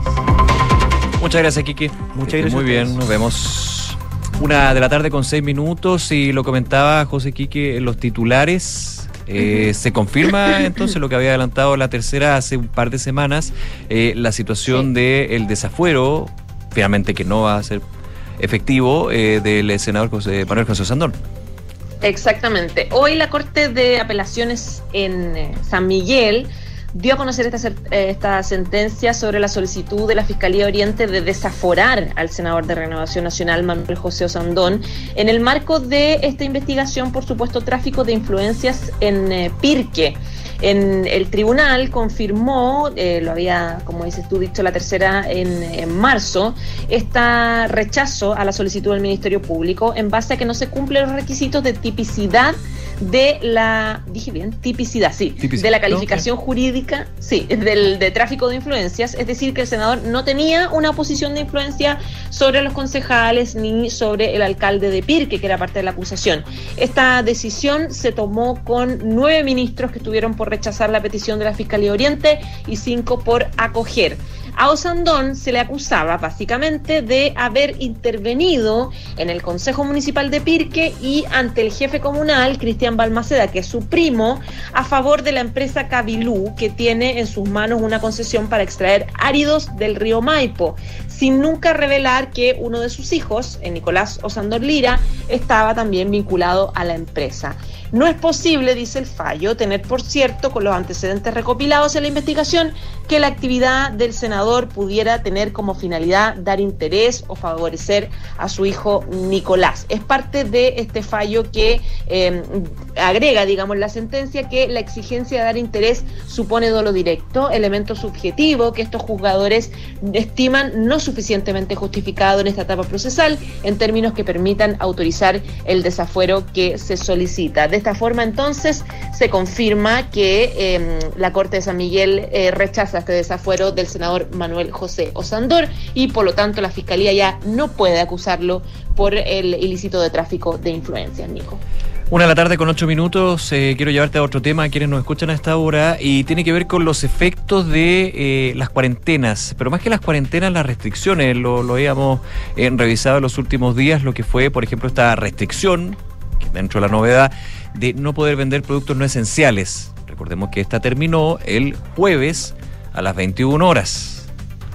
Muchas gracias, Kiki. Muchas gracias. Muy bien, nos vemos. Una de la tarde con seis minutos y lo comentaba José Quique en los titulares. Eh, uh-huh. Se confirma entonces lo que había adelantado la tercera hace un par de semanas, eh, la situación sí. del desafuero, finalmente que no va a ser efectivo, eh, del senador José, Manuel José Osandón. Exactamente. Hoy la Corte de Apelaciones en eh, San Miguel dio a conocer esta, esta sentencia sobre la solicitud de la Fiscalía Oriente de desaforar al senador de Renovación Nacional Manuel José Osandón en el marco de esta investigación por supuesto tráfico de influencias en eh, Pirque. En el tribunal confirmó, eh, lo había, como dices tú, dicho la tercera en, en marzo, este rechazo a la solicitud del Ministerio Público en base a que no se cumplen los requisitos de tipicidad de la, dije bien, tipicidad, sí, tipicidad, de la calificación okay. jurídica, sí, del de tráfico de influencias, es decir, que el senador no tenía una posición de influencia sobre los concejales ni sobre el alcalde de Pirque, que era parte de la acusación. Esta decisión se tomó con nueve ministros que estuvieron por rechazar la petición de la Fiscalía Oriente y cinco por acoger. A Osandón se le acusaba básicamente de haber intervenido en el Consejo Municipal de Pirque y ante el jefe comunal, Cristian Balmaceda, que es su primo, a favor de la empresa Cabilú, que tiene en sus manos una concesión para extraer áridos del río Maipo, sin nunca revelar que uno de sus hijos, Nicolás Osandón Lira, estaba también vinculado a la empresa. No es posible, dice el fallo, tener por cierto, con los antecedentes recopilados en la investigación, que la actividad del senador pudiera tener como finalidad dar interés o favorecer a su hijo Nicolás. Es parte de este fallo que eh, agrega, digamos, la sentencia que la exigencia de dar interés supone dolo directo, elemento subjetivo que estos juzgadores estiman no suficientemente justificado en esta etapa procesal en términos que permitan autorizar el desafuero que se solicita. De esta forma, entonces, se confirma que eh, la Corte de San Miguel eh, rechaza este desafuero del senador Manuel José Osandón y, por lo tanto, la Fiscalía ya no puede acusarlo por el ilícito de tráfico de influencias, Nico. Una de la tarde con ocho minutos, eh, quiero llevarte a otro tema a quienes nos escuchan a esta hora y tiene que ver con los efectos de eh, las cuarentenas, pero más que las cuarentenas, las restricciones, lo, lo habíamos eh, revisado en los últimos días, lo que fue, por ejemplo, esta restricción, dentro de la novedad, de no poder vender productos no esenciales. Recordemos que esta terminó el jueves a las veintiuna horas.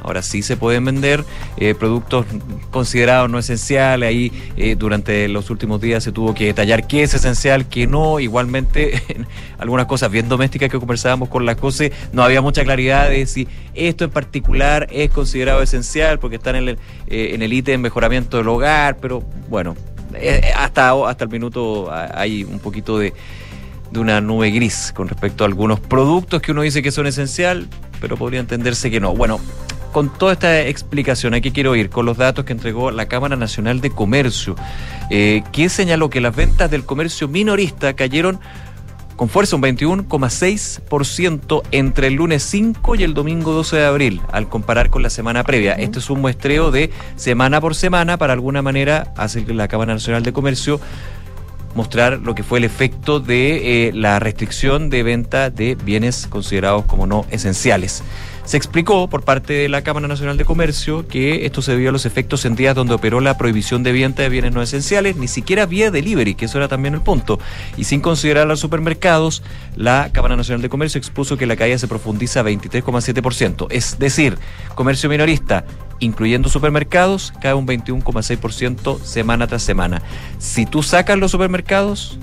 Ahora sí se pueden vender eh, productos considerados no esenciales. Ahí eh, durante los últimos días se tuvo que detallar qué es esencial, qué no. Igualmente, en algunas cosas bien domésticas que conversábamos con la COSE, no había mucha claridad de si esto en particular es considerado esencial porque está en el, eh, en el ítem mejoramiento del hogar, pero bueno, eh, hasta, hasta el minuto hay un poquito de, de una nube gris con respecto a algunos productos que uno dice que son esencial, pero podría entenderse que no. Bueno, con toda esta explicación, ¿a qué quiero ir? Con los datos que entregó la Cámara Nacional de Comercio, eh, que señaló que las ventas del comercio minorista cayeron con fuerza un veintiuno coma seis por ciento entre el lunes cinco y el domingo doce de abril, al comparar con la semana previa. Uh-huh. Este es un muestreo de semana por semana, para alguna manera hace la Cámara Nacional de Comercio mostrar lo que fue el efecto de eh, la restricción de venta de bienes considerados como no esenciales. Se explicó por parte de la Cámara Nacional de Comercio que esto se debió a los efectos en días donde operó la prohibición de venta de bienes no esenciales, ni siquiera vía delivery, que eso era también el punto. Y sin considerar a los supermercados, la Cámara Nacional de Comercio expuso que la caída se profundiza a veintitrés coma siete por ciento. Es decir, comercio minorista, incluyendo supermercados, cae un veintiuno coma seis por ciento semana tras semana. Si tú sacas los supermercados...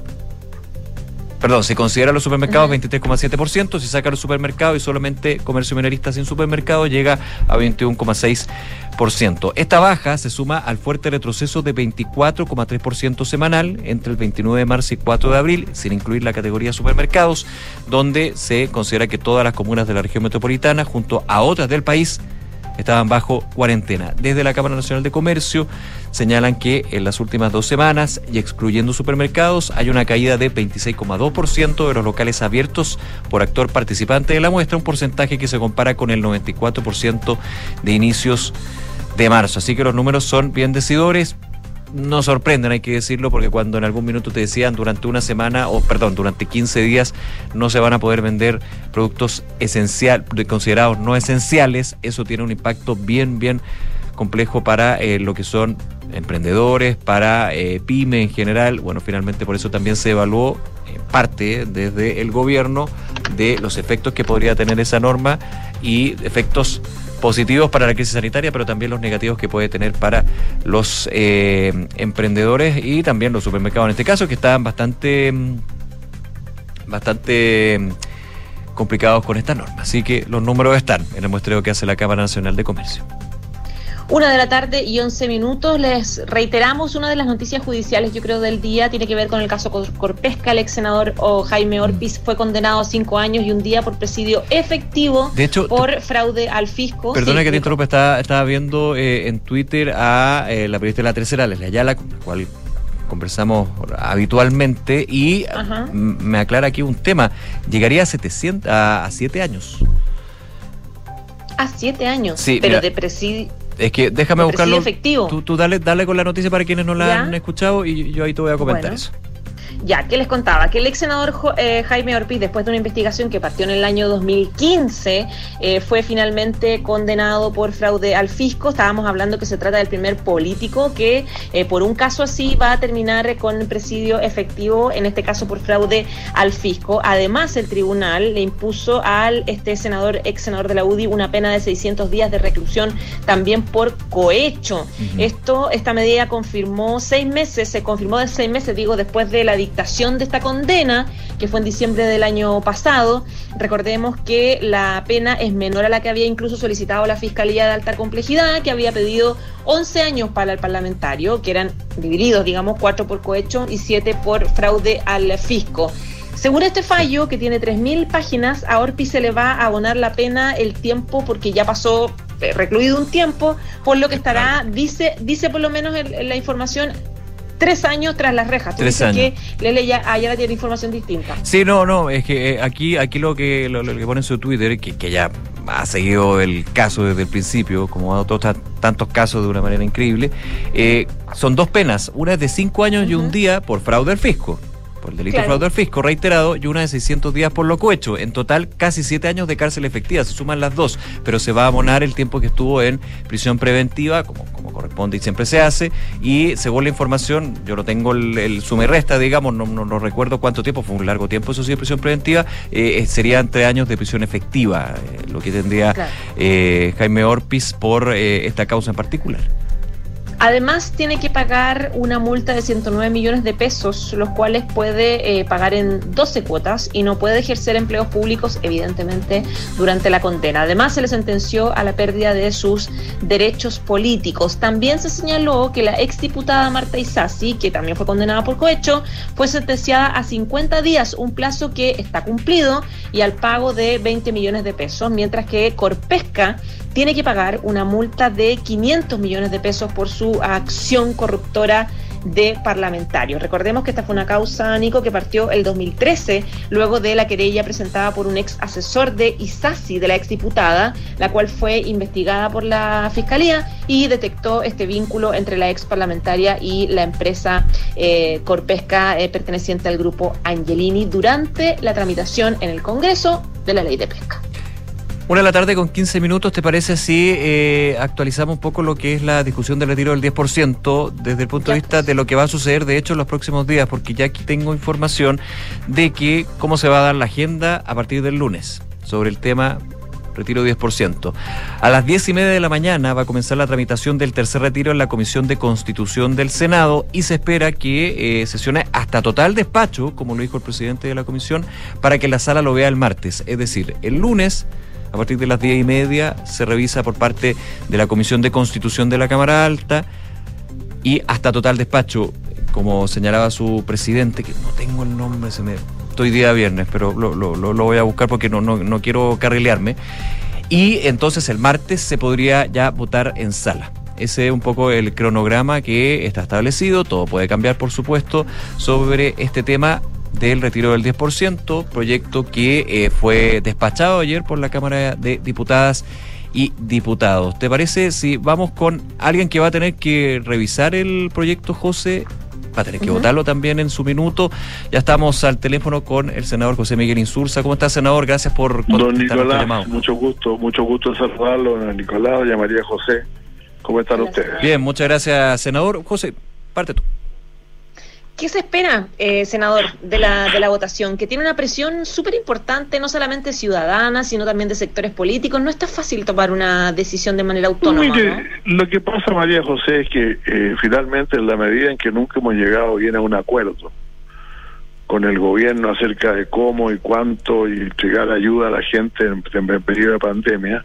Perdón, se considera los supermercados uh-huh. veintitrés coma siete por ciento, si saca los supermercados y solamente comercio minorista sin supermercado llega a veintiuno coma seis por ciento. Esta baja se suma al fuerte retroceso de veinticuatro coma tres por ciento semanal entre el veintinueve de marzo y cuatro de abril, sin incluir la categoría supermercados, donde se considera que todas las comunas de la región metropolitana, junto a otras del país, estaban bajo cuarentena. Desde la Cámara Nacional de Comercio señalan que en las últimas dos semanas, y excluyendo supermercados, hay una caída de veintiséis coma dos por ciento de los locales abiertos por actor participante de la muestra, un porcentaje que se compara con el noventa y cuatro por ciento de inicios de marzo. Así que los números son bien decidores. No sorprenden, hay que decirlo, porque cuando en algún minuto te decían durante una semana, o perdón, durante quince días no se van a poder vender productos esencial, considerados no esenciales, eso tiene un impacto bien, bien complejo para eh, lo que son emprendedores, para eh, pyme en general. Bueno, finalmente por eso también se evaluó en parte desde el gobierno de los efectos que podría tener esa norma y efectos positivos para la crisis sanitaria, pero también los negativos que puede tener para los eh, emprendedores y también los supermercados en este caso, que estaban bastante bastante complicados con esta norma. Así que los números están en el muestreo que hace la Cámara Nacional de Comercio. Una de la tarde y once minutos. Les reiteramos una de las noticias judiciales, yo creo, del día. Tiene que ver con el caso Corpesca. El ex senador oh, Jaime Orpiz fue condenado a cinco años y un día por presidio efectivo, de hecho, por fraude al fisco. Perdona sí, que te interrumpa, estaba, estaba viendo eh, en Twitter a eh, la periodista de La Tercera, Leslie Ayala, con la cual conversamos habitualmente, y m- me aclara aquí un tema. Llegaría a setecientos, a, a siete años. A siete años, sí, pero mira, de presidio. Es que déjame buscarlo. Efectivo. Tú, tú dale, dale con la noticia para quienes no la ¿Ya? han escuchado y yo ahí te voy a comentar bueno. eso. Ya, ¿qué les contaba? Que el ex senador eh, Jaime Orpiz, después de una investigación que partió en el año dos mil quince, eh, fue finalmente condenado por fraude al fisco. Estábamos hablando que se trata del primer político que eh, por un caso así va a terminar con presidio efectivo, en este caso por fraude al fisco. Además, el tribunal le impuso al este senador, ex senador de la U D I, una pena de seiscientos días de reclusión también por cohecho. Uh-huh. Esto, esta medida confirmó seis meses, se confirmó de seis meses, digo, después de la dictación de esta condena, que fue en diciembre del año pasado. Recordemos que la pena es menor a la que había incluso solicitado la Fiscalía de Alta Complejidad, que había pedido once años para el parlamentario, que eran divididos, digamos, cuatro por cohecho y siete por fraude al fisco. Según este fallo, que tiene tres mil páginas, a Orpiz se le va a abonar la pena el tiempo, porque ya pasó eh, recluido un tiempo, por lo que estará, dice, dice por lo menos en, en la información, tres años tras las rejas. Tú dices que Lele ya Ayala tiene información distinta. Sí, no, no, es que eh, aquí aquí lo que lo, lo que pone en su Twitter, que, que ya ha seguido el caso desde el principio, como ha dado tantos casos de una manera increíble, eh, son dos penas, una es de cinco años uh-huh. y un día por fraude al fisco. por el delito Claro. de fraude al fisco reiterado y una de seiscientos días por lo cohecho. En total, casi siete años de cárcel efectiva, se suman las dos, pero se va a abonar el tiempo que estuvo en prisión preventiva, como, como corresponde y siempre se hace, y según la información, yo no tengo el, el suma y resta, digamos, no, no, no recuerdo cuánto tiempo, fue un largo tiempo, eso sí, de prisión preventiva, eh, serían tres años de prisión efectiva, eh, lo que tendría Claro. eh, Jaime Orpiz por eh, esta causa en particular. Además, tiene que pagar una multa de ciento nueve millones de pesos, los cuales puede eh, pagar en doce cuotas y no puede ejercer empleos públicos, evidentemente, durante la condena. Además, se le sentenció a la pérdida de sus derechos políticos. También se señaló que la exdiputada Marta Isasi, que también fue condenada por cohecho, fue sentenciada a cincuenta días, un plazo que está cumplido, y al pago de veinte millones de pesos, mientras que Corpesca tiene que pagar una multa de quinientos millones de pesos por su acción corruptora de parlamentarios. Recordemos que esta fue una causa, Nico, que partió el dos mil trece, luego de la querella presentada por un ex asesor de Isasi, de la exdiputada, la cual fue investigada por la Fiscalía y detectó este vínculo entre la ex parlamentaria y la empresa eh, Corpesca, eh, perteneciente al grupo Angelini, durante la tramitación en el Congreso de la ley de pesca. Una de la tarde con quince minutos, ¿te parece si eh, actualizamos un poco lo que es la discusión del retiro del diez por ciento desde el punto de vista de lo que va a suceder, de hecho, en los próximos días? Porque ya aquí tengo información de que cómo se va a dar la agenda a partir del lunes sobre el tema retiro diez por ciento. A las diez y media de la mañana va a comenzar la tramitación del tercer retiro en la Comisión de Constitución del Senado y se espera que eh, sesione hasta total despacho, como lo dijo el presidente de la comisión, para que la sala lo vea el martes. Es decir, el lunes, a partir de las diez y media, se revisa por parte de la Comisión de Constitución de la Cámara Alta y hasta total despacho, como señalaba su presidente, que no tengo el nombre, se me estoy día viernes, pero lo, lo, lo voy a buscar porque no, no, no quiero carrilearme. Y entonces el martes se podría ya votar en sala. Ese es un poco el cronograma que está establecido, todo puede cambiar, por supuesto, sobre este tema del retiro del diez por ciento, proyecto que eh, fue despachado ayer por la Cámara de Diputadas y Diputados. ¿Te parece si vamos con alguien que va a tener que revisar el proyecto, José? Va a tener que uh-huh. votarlo también en su minuto. Ya estamos al teléfono con el senador José Miguel Insulza. ¿Cómo está, senador? Gracias por Don Nicolás, mucho gusto, mucho gusto en saludarlo, don Nicolás, doña María José. ¿Cómo están Hola. ustedes? Bien, muchas gracias, senador. José, parte tú. ¿Qué se espera, eh, senador, de la, de la votación? Que tiene una presión súper importante, no solamente ciudadana, sino también de sectores políticos. No está fácil tomar una decisión de manera autónoma, Mire, ¿no? Lo que pasa, María José, es que eh, finalmente, en la medida en que nunca hemos llegado bien a un acuerdo con el gobierno acerca de cómo y cuánto y entregar ayuda a la gente en, en periodo de pandemia,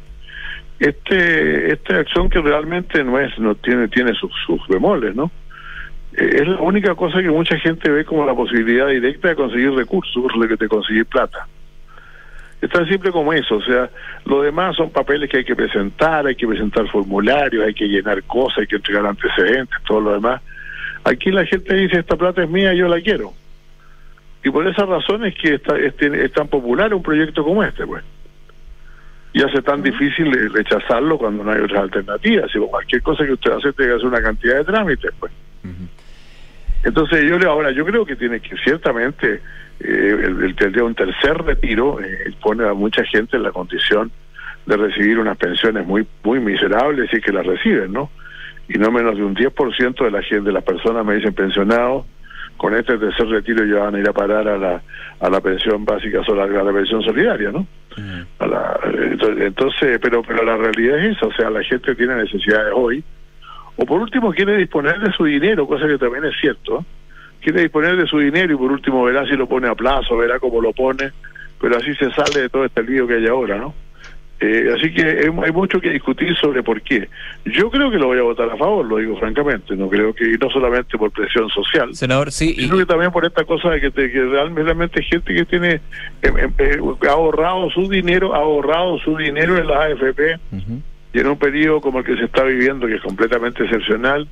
este esta acción que realmente no es no tiene tiene sus, sus bemoles, ¿no? Es la única cosa que mucha gente ve como la posibilidad directa de conseguir recursos, de, de conseguir plata. Es tan simple como eso, o sea, lo demás son papeles que hay que presentar, hay que presentar formularios, hay que llenar cosas, hay que entregar antecedentes, todo lo demás. Aquí la gente dice, esta plata es mía, yo la quiero. Y por esa razón es que está, es, es tan popular un proyecto como este, pues. Y hace tan difícil rechazarlo cuando no hay otras alternativas. Si cualquier cosa que usted hace, tiene que hacer una cantidad de trámites, pues. Uh-huh. Entonces yo le ahora yo creo que tiene que ciertamente eh, el, el, un tercer retiro eh, pone a mucha gente en la condición de recibir unas pensiones muy muy miserables y que las reciben, ¿no? Y no menos de un diez por ciento de la gente, de las personas me dicen pensionados, con este tercer retiro ya van a ir a parar a la a la pensión básica, a la pensión solidaria, ¿no? Uh-huh. A la, entonces, pero pero la realidad es esa, o sea, la gente tiene necesidades hoy. O por último quiere disponer de su dinero, cosa que también es cierto, ¿eh? Quiere disponer de su dinero y por último verá si lo pone a plazo, verá cómo lo pone, pero así se sale de todo este lío que hay ahora, ¿no? Eh, así que hay, hay mucho que discutir sobre por qué. Yo creo que lo voy a votar a favor, lo digo francamente, no creo que, y no solamente por presión social, senador, sí, sino y... que también por esta cosa de que, de que realmente, realmente gente que tiene eh, eh, ha ahorrado su dinero, ha ahorrado su dinero en las A F P, uh-huh. y en un periodo como el que se está viviendo, que es completamente excepcional,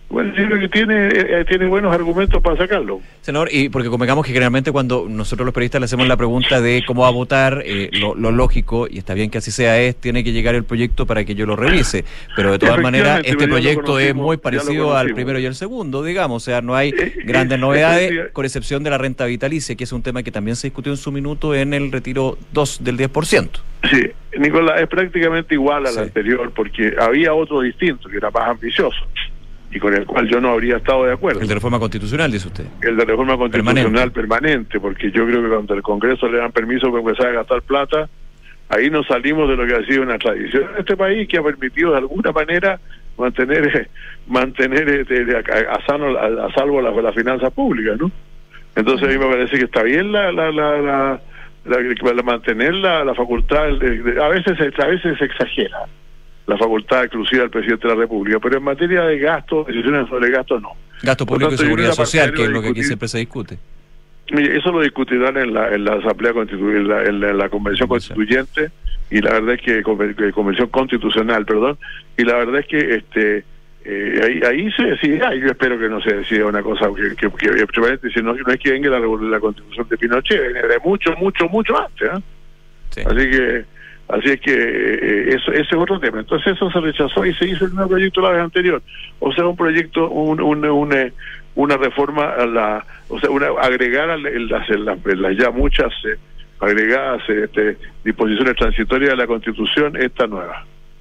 Bueno, yo creo que tiene, eh, tiene buenos argumentos para sacarlo. Senador, y porque convengamos que generalmente cuando nosotros los periodistas le hacemos la pregunta de cómo va a votar, eh, lo, lo lógico, y está bien que así sea, es tiene que llegar el proyecto para que yo lo revise. Pero de todas maneras, este proyecto es muy parecido al primero y al segundo, digamos. O sea, no hay eh, grandes eh, novedades, eh, con excepción de la renta vitalicia, que es un tema que también se discutió en su minuto en el retiro dos del diez por ciento. Sí, Nicolás, es prácticamente igual al sí. anterior, porque había otro distinto, que era más ambicioso, y con el cual yo no habría estado de acuerdo. El de reforma constitucional, dice usted. El de reforma constitucional permanente, permanente porque yo creo que cuando el Congreso le dan permiso para empezar a gastar plata, ahí nos salimos de lo que ha sido una tradición en este país que ha permitido de alguna manera mantener mantener este, a, a, sano, a, a salvo las la finanzas públicas, ¿no? Entonces a mí me parece que está bien la la la, la, la, la mantener la, la facultad, de, de, a veces a veces se exagera la facultad exclusiva del presidente de la República, pero en materia de gasto, decisiones sobre gasto, no. Gasto público y seguridad social, que es lo que aquí siempre se discute. Eso lo discutirán en la, en la Asamblea Constituyente, en la, en la, en la Convención Constituyente, y la verdad es que, Convención Constitucional, perdón, y la verdad es que este eh, ahí, ahí se decidirá, y yo espero que no se decida una cosa que, que, que, que si no, no es que venga la, la Constitución de Pinochet, viene de mucho, mucho, mucho antes, ¿eh? Sí. Así que Así es que eh, eso, ese es otro tema. Entonces eso se rechazó y se hizo el nuevo proyecto la vez anterior. O sea, un proyecto, un, un, un, una reforma a la, o sea, una, agregar a las, las, las ya muchas eh, agregadas este, disposiciones transitorias de la Constitución, esta nueva.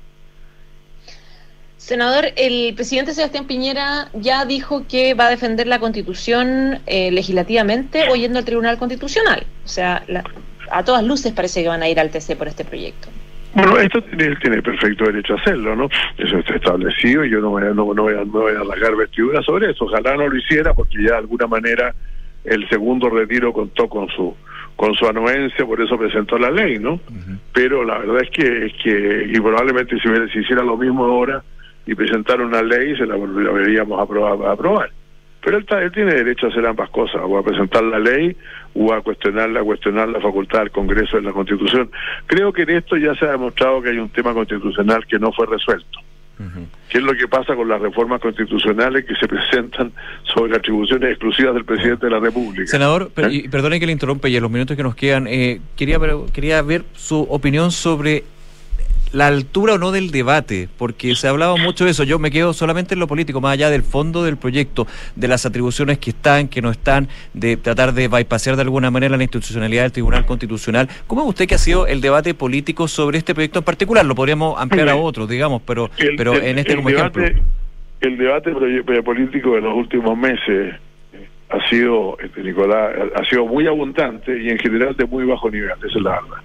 Senador, el presidente Sebastián Piñera ya dijo que va a defender la Constitución eh, legislativamente o yendo al Tribunal Constitucional. O sea, la, a todas luces parece que van a ir al T C por este proyecto. Bueno, esto tiene, tiene perfecto derecho a hacerlo, ¿no? Eso está establecido y yo no voy a, no, no voy a, no voy a rasgar vestiduras sobre eso. Ojalá no lo hiciera, porque ya de alguna manera el segundo retiro contó con su con su anuencia, por eso presentó la ley, ¿no? Uh-huh. Pero la verdad es que, es que y probablemente si, si hiciera lo mismo ahora y presentara una ley, se la volveríamos a aprobar. A aprobar. Pero él, él tiene derecho a hacer ambas cosas, o a presentar la ley o a cuestionarla, a cuestionar la facultad del Congreso de la Constitución. Creo que en esto ya se ha demostrado que hay un tema constitucional que no fue resuelto. Uh-huh. ¿Qué es lo que pasa con las reformas constitucionales que se presentan sobre atribuciones exclusivas del presidente de la República? Senador, per, ¿Eh? y, perdone que le interrumpa, y en los minutos que nos quedan, eh, quería, quería ver su opinión sobre la altura o no del debate, porque se ha hablado mucho de eso. Yo me quedo solamente en lo político, más allá del fondo del proyecto, de las atribuciones que están, que no están, de tratar de bypassear de alguna manera la institucionalidad del Tribunal Constitucional. ¿Cómo ve usted que ha sido el debate político sobre este proyecto en particular? Lo podríamos ampliar a otros, digamos, pero el, pero en este el como debate, ejemplo. El debate político de los últimos meses ha sido, este, Nicolás, ha sido muy abundante y en general de muy bajo nivel, esa es la verdad.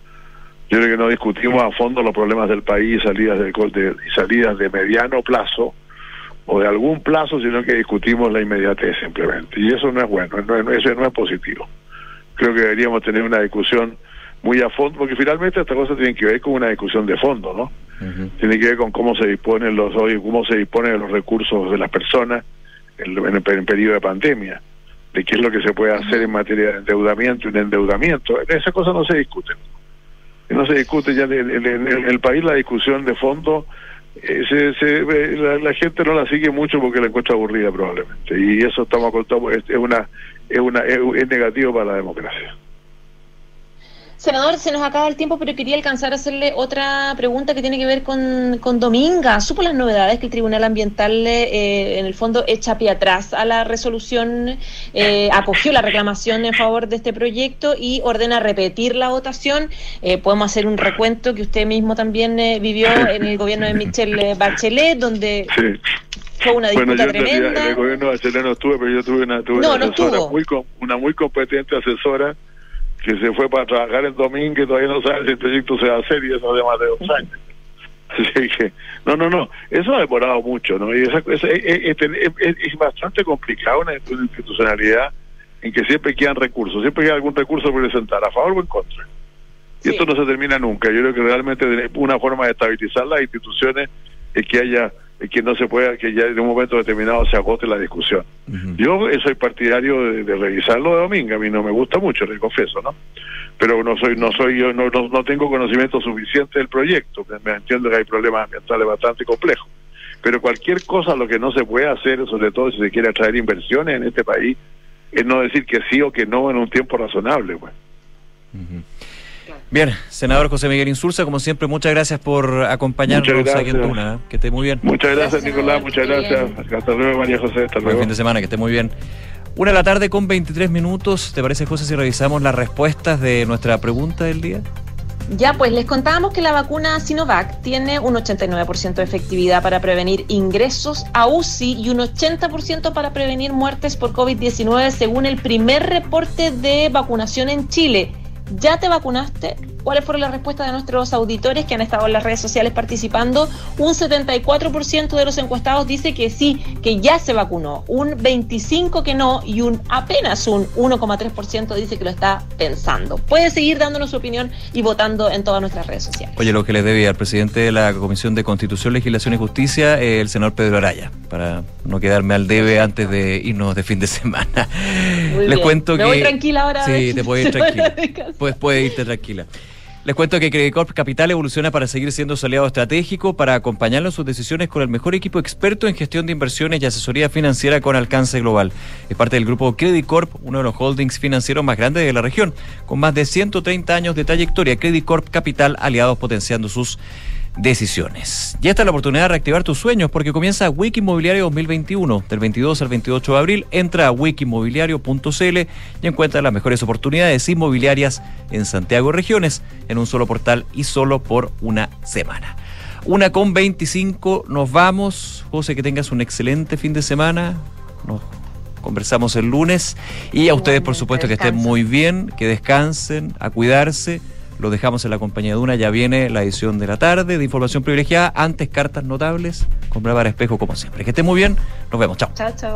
Yo creo que no discutimos a fondo los problemas del país, salidas de, de, salidas de mediano plazo o de algún plazo, sino que discutimos la inmediatez simplemente. Y eso no es bueno, no, eso no es positivo. Creo que deberíamos tener una discusión muy a fondo, porque finalmente esta cosa tiene que ver con una discusión de fondo, ¿no? Uh-huh. Tiene que ver con cómo se disponen los hoy, cómo se disponen de los recursos de las personas en, en, el, en el periodo de pandemia, de qué es lo que se puede hacer en materia de endeudamiento y de endeudamiento. Esas cosas no se discuten. No se discute ya en el, en, el, en el país la discusión de fondo, eh, se, se, la, la gente no la sigue mucho porque la encuentra aburrida probablemente, y eso estamos contando, es, es una es una es, es negativo para la democracia. Senador, se nos acaba el tiempo, pero quería alcanzar a hacerle otra pregunta que tiene que ver con, con Dominga. ¿Supo las novedades que el Tribunal Ambiental, eh, en el fondo, echa pie atrás a la resolución, eh, acogió la reclamación en favor de este proyecto y ordena repetir la votación? Eh, podemos hacer un recuento que usted mismo también eh, vivió en el gobierno de Michelle Bachelet, donde... Sí. Fue una disputa bueno, yo tremenda. En el gobierno de Bachelet no estuve, pero yo tuve una, tuve no, una, no asesora muy, una muy competente asesora que se fue para trabajar en Domingo y todavía no sabe si el proyecto se va a hacer, y eso de más de dos años. Así que, no, no, no, eso ha demorado mucho, ¿no? Y esa, esa, es, es, es, es bastante complicado una institucionalidad en que siempre quedan recursos, siempre queda algún recurso por presentar, a favor o en contra. Y sí. Esto no se termina nunca. Yo creo que realmente una forma de estabilizar las instituciones es que haya, que no se pueda, que ya en un momento determinado se agote la discusión. Uh-huh. Yo soy partidario de, de revisarlo de Domingo, a mí no me gusta mucho, le confieso, ¿no? Pero no soy, no soy yo, no, no, no tengo conocimiento suficiente del proyecto, me entiendo que hay problemas ambientales bastante complejos. Pero cualquier cosa, lo que no se puede hacer, sobre todo si se quiere atraer inversiones en este país, es no decir que sí o que no en un tiempo razonable, pues. Uh-huh. Bien, senador José Miguel Insulza, como siempre, muchas gracias por acompañarnos aquí en Duna. Que esté muy bien. Muchas gracias, gracias Nicolás, muchas gracias. Bien. Hasta luego, María José, hasta luego. Buen fin de semana, que esté muy bien. Una de la tarde con veintitrés minutos. ¿Te parece, José, si revisamos las respuestas de nuestra pregunta del día? Ya, pues les contábamos que la vacuna Sinovac tiene un ochenta y nueve por ciento de efectividad para prevenir ingresos a U C I y un ochenta por ciento para prevenir muertes por COVID diecinueve, según el primer reporte de vacunación en Chile. ¿Ya te vacunaste? ¿Cuáles fueron las respuestas de nuestros auditores que han estado en las redes sociales participando? Un setenta y cuatro por ciento de los encuestados dice que sí, que ya se vacunó, un veinticinco por ciento que no y un apenas un uno coma tres por ciento dice que lo está pensando. Puede seguir dándonos su opinión y votando en todas nuestras redes sociales. Oye, lo que les debía al presidente de la Comisión de Constitución, Legislación y Justicia, eh, el senador Pedro Araya, para no quedarme al debe antes de irnos de fin de semana. Muy les bien. cuento Me que... voy tranquila ahora. Sí, te puedes ir tranquila. Pues puedes irte tranquila. Les cuento que Credit Corp Capital evoluciona para seguir siendo su aliado estratégico, para acompañarlo en sus decisiones con el mejor equipo experto en gestión de inversiones y asesoría financiera con alcance global. Es parte del grupo Credit Corp, uno de los holdings financieros más grandes de la región, con más de ciento treinta años de trayectoria. Credit Corp Capital, aliados potenciando sus decisiones. Y esta es la oportunidad de reactivar tus sueños, porque comienza Week Inmobiliario dos mil veintiuno. Del veintidós al veintiocho de abril, entra a week inmobiliario punto c l y encuentra las mejores oportunidades inmobiliarias en Santiago y regiones, en un solo portal y solo por una semana. Una con veinticinco, nos vamos. José, que tengas un excelente fin de semana. Nos conversamos el lunes. Y a ustedes, por supuesto, que estén muy bien, que descansen, a cuidarse. Lo dejamos en la compañía de Duna. Ya viene la edición de la tarde de Información Privilegiada. Antes, Cartas Notables con Bárbara Espejo, como siempre. Que estén muy bien. Nos vemos. Chao. Chao, chao.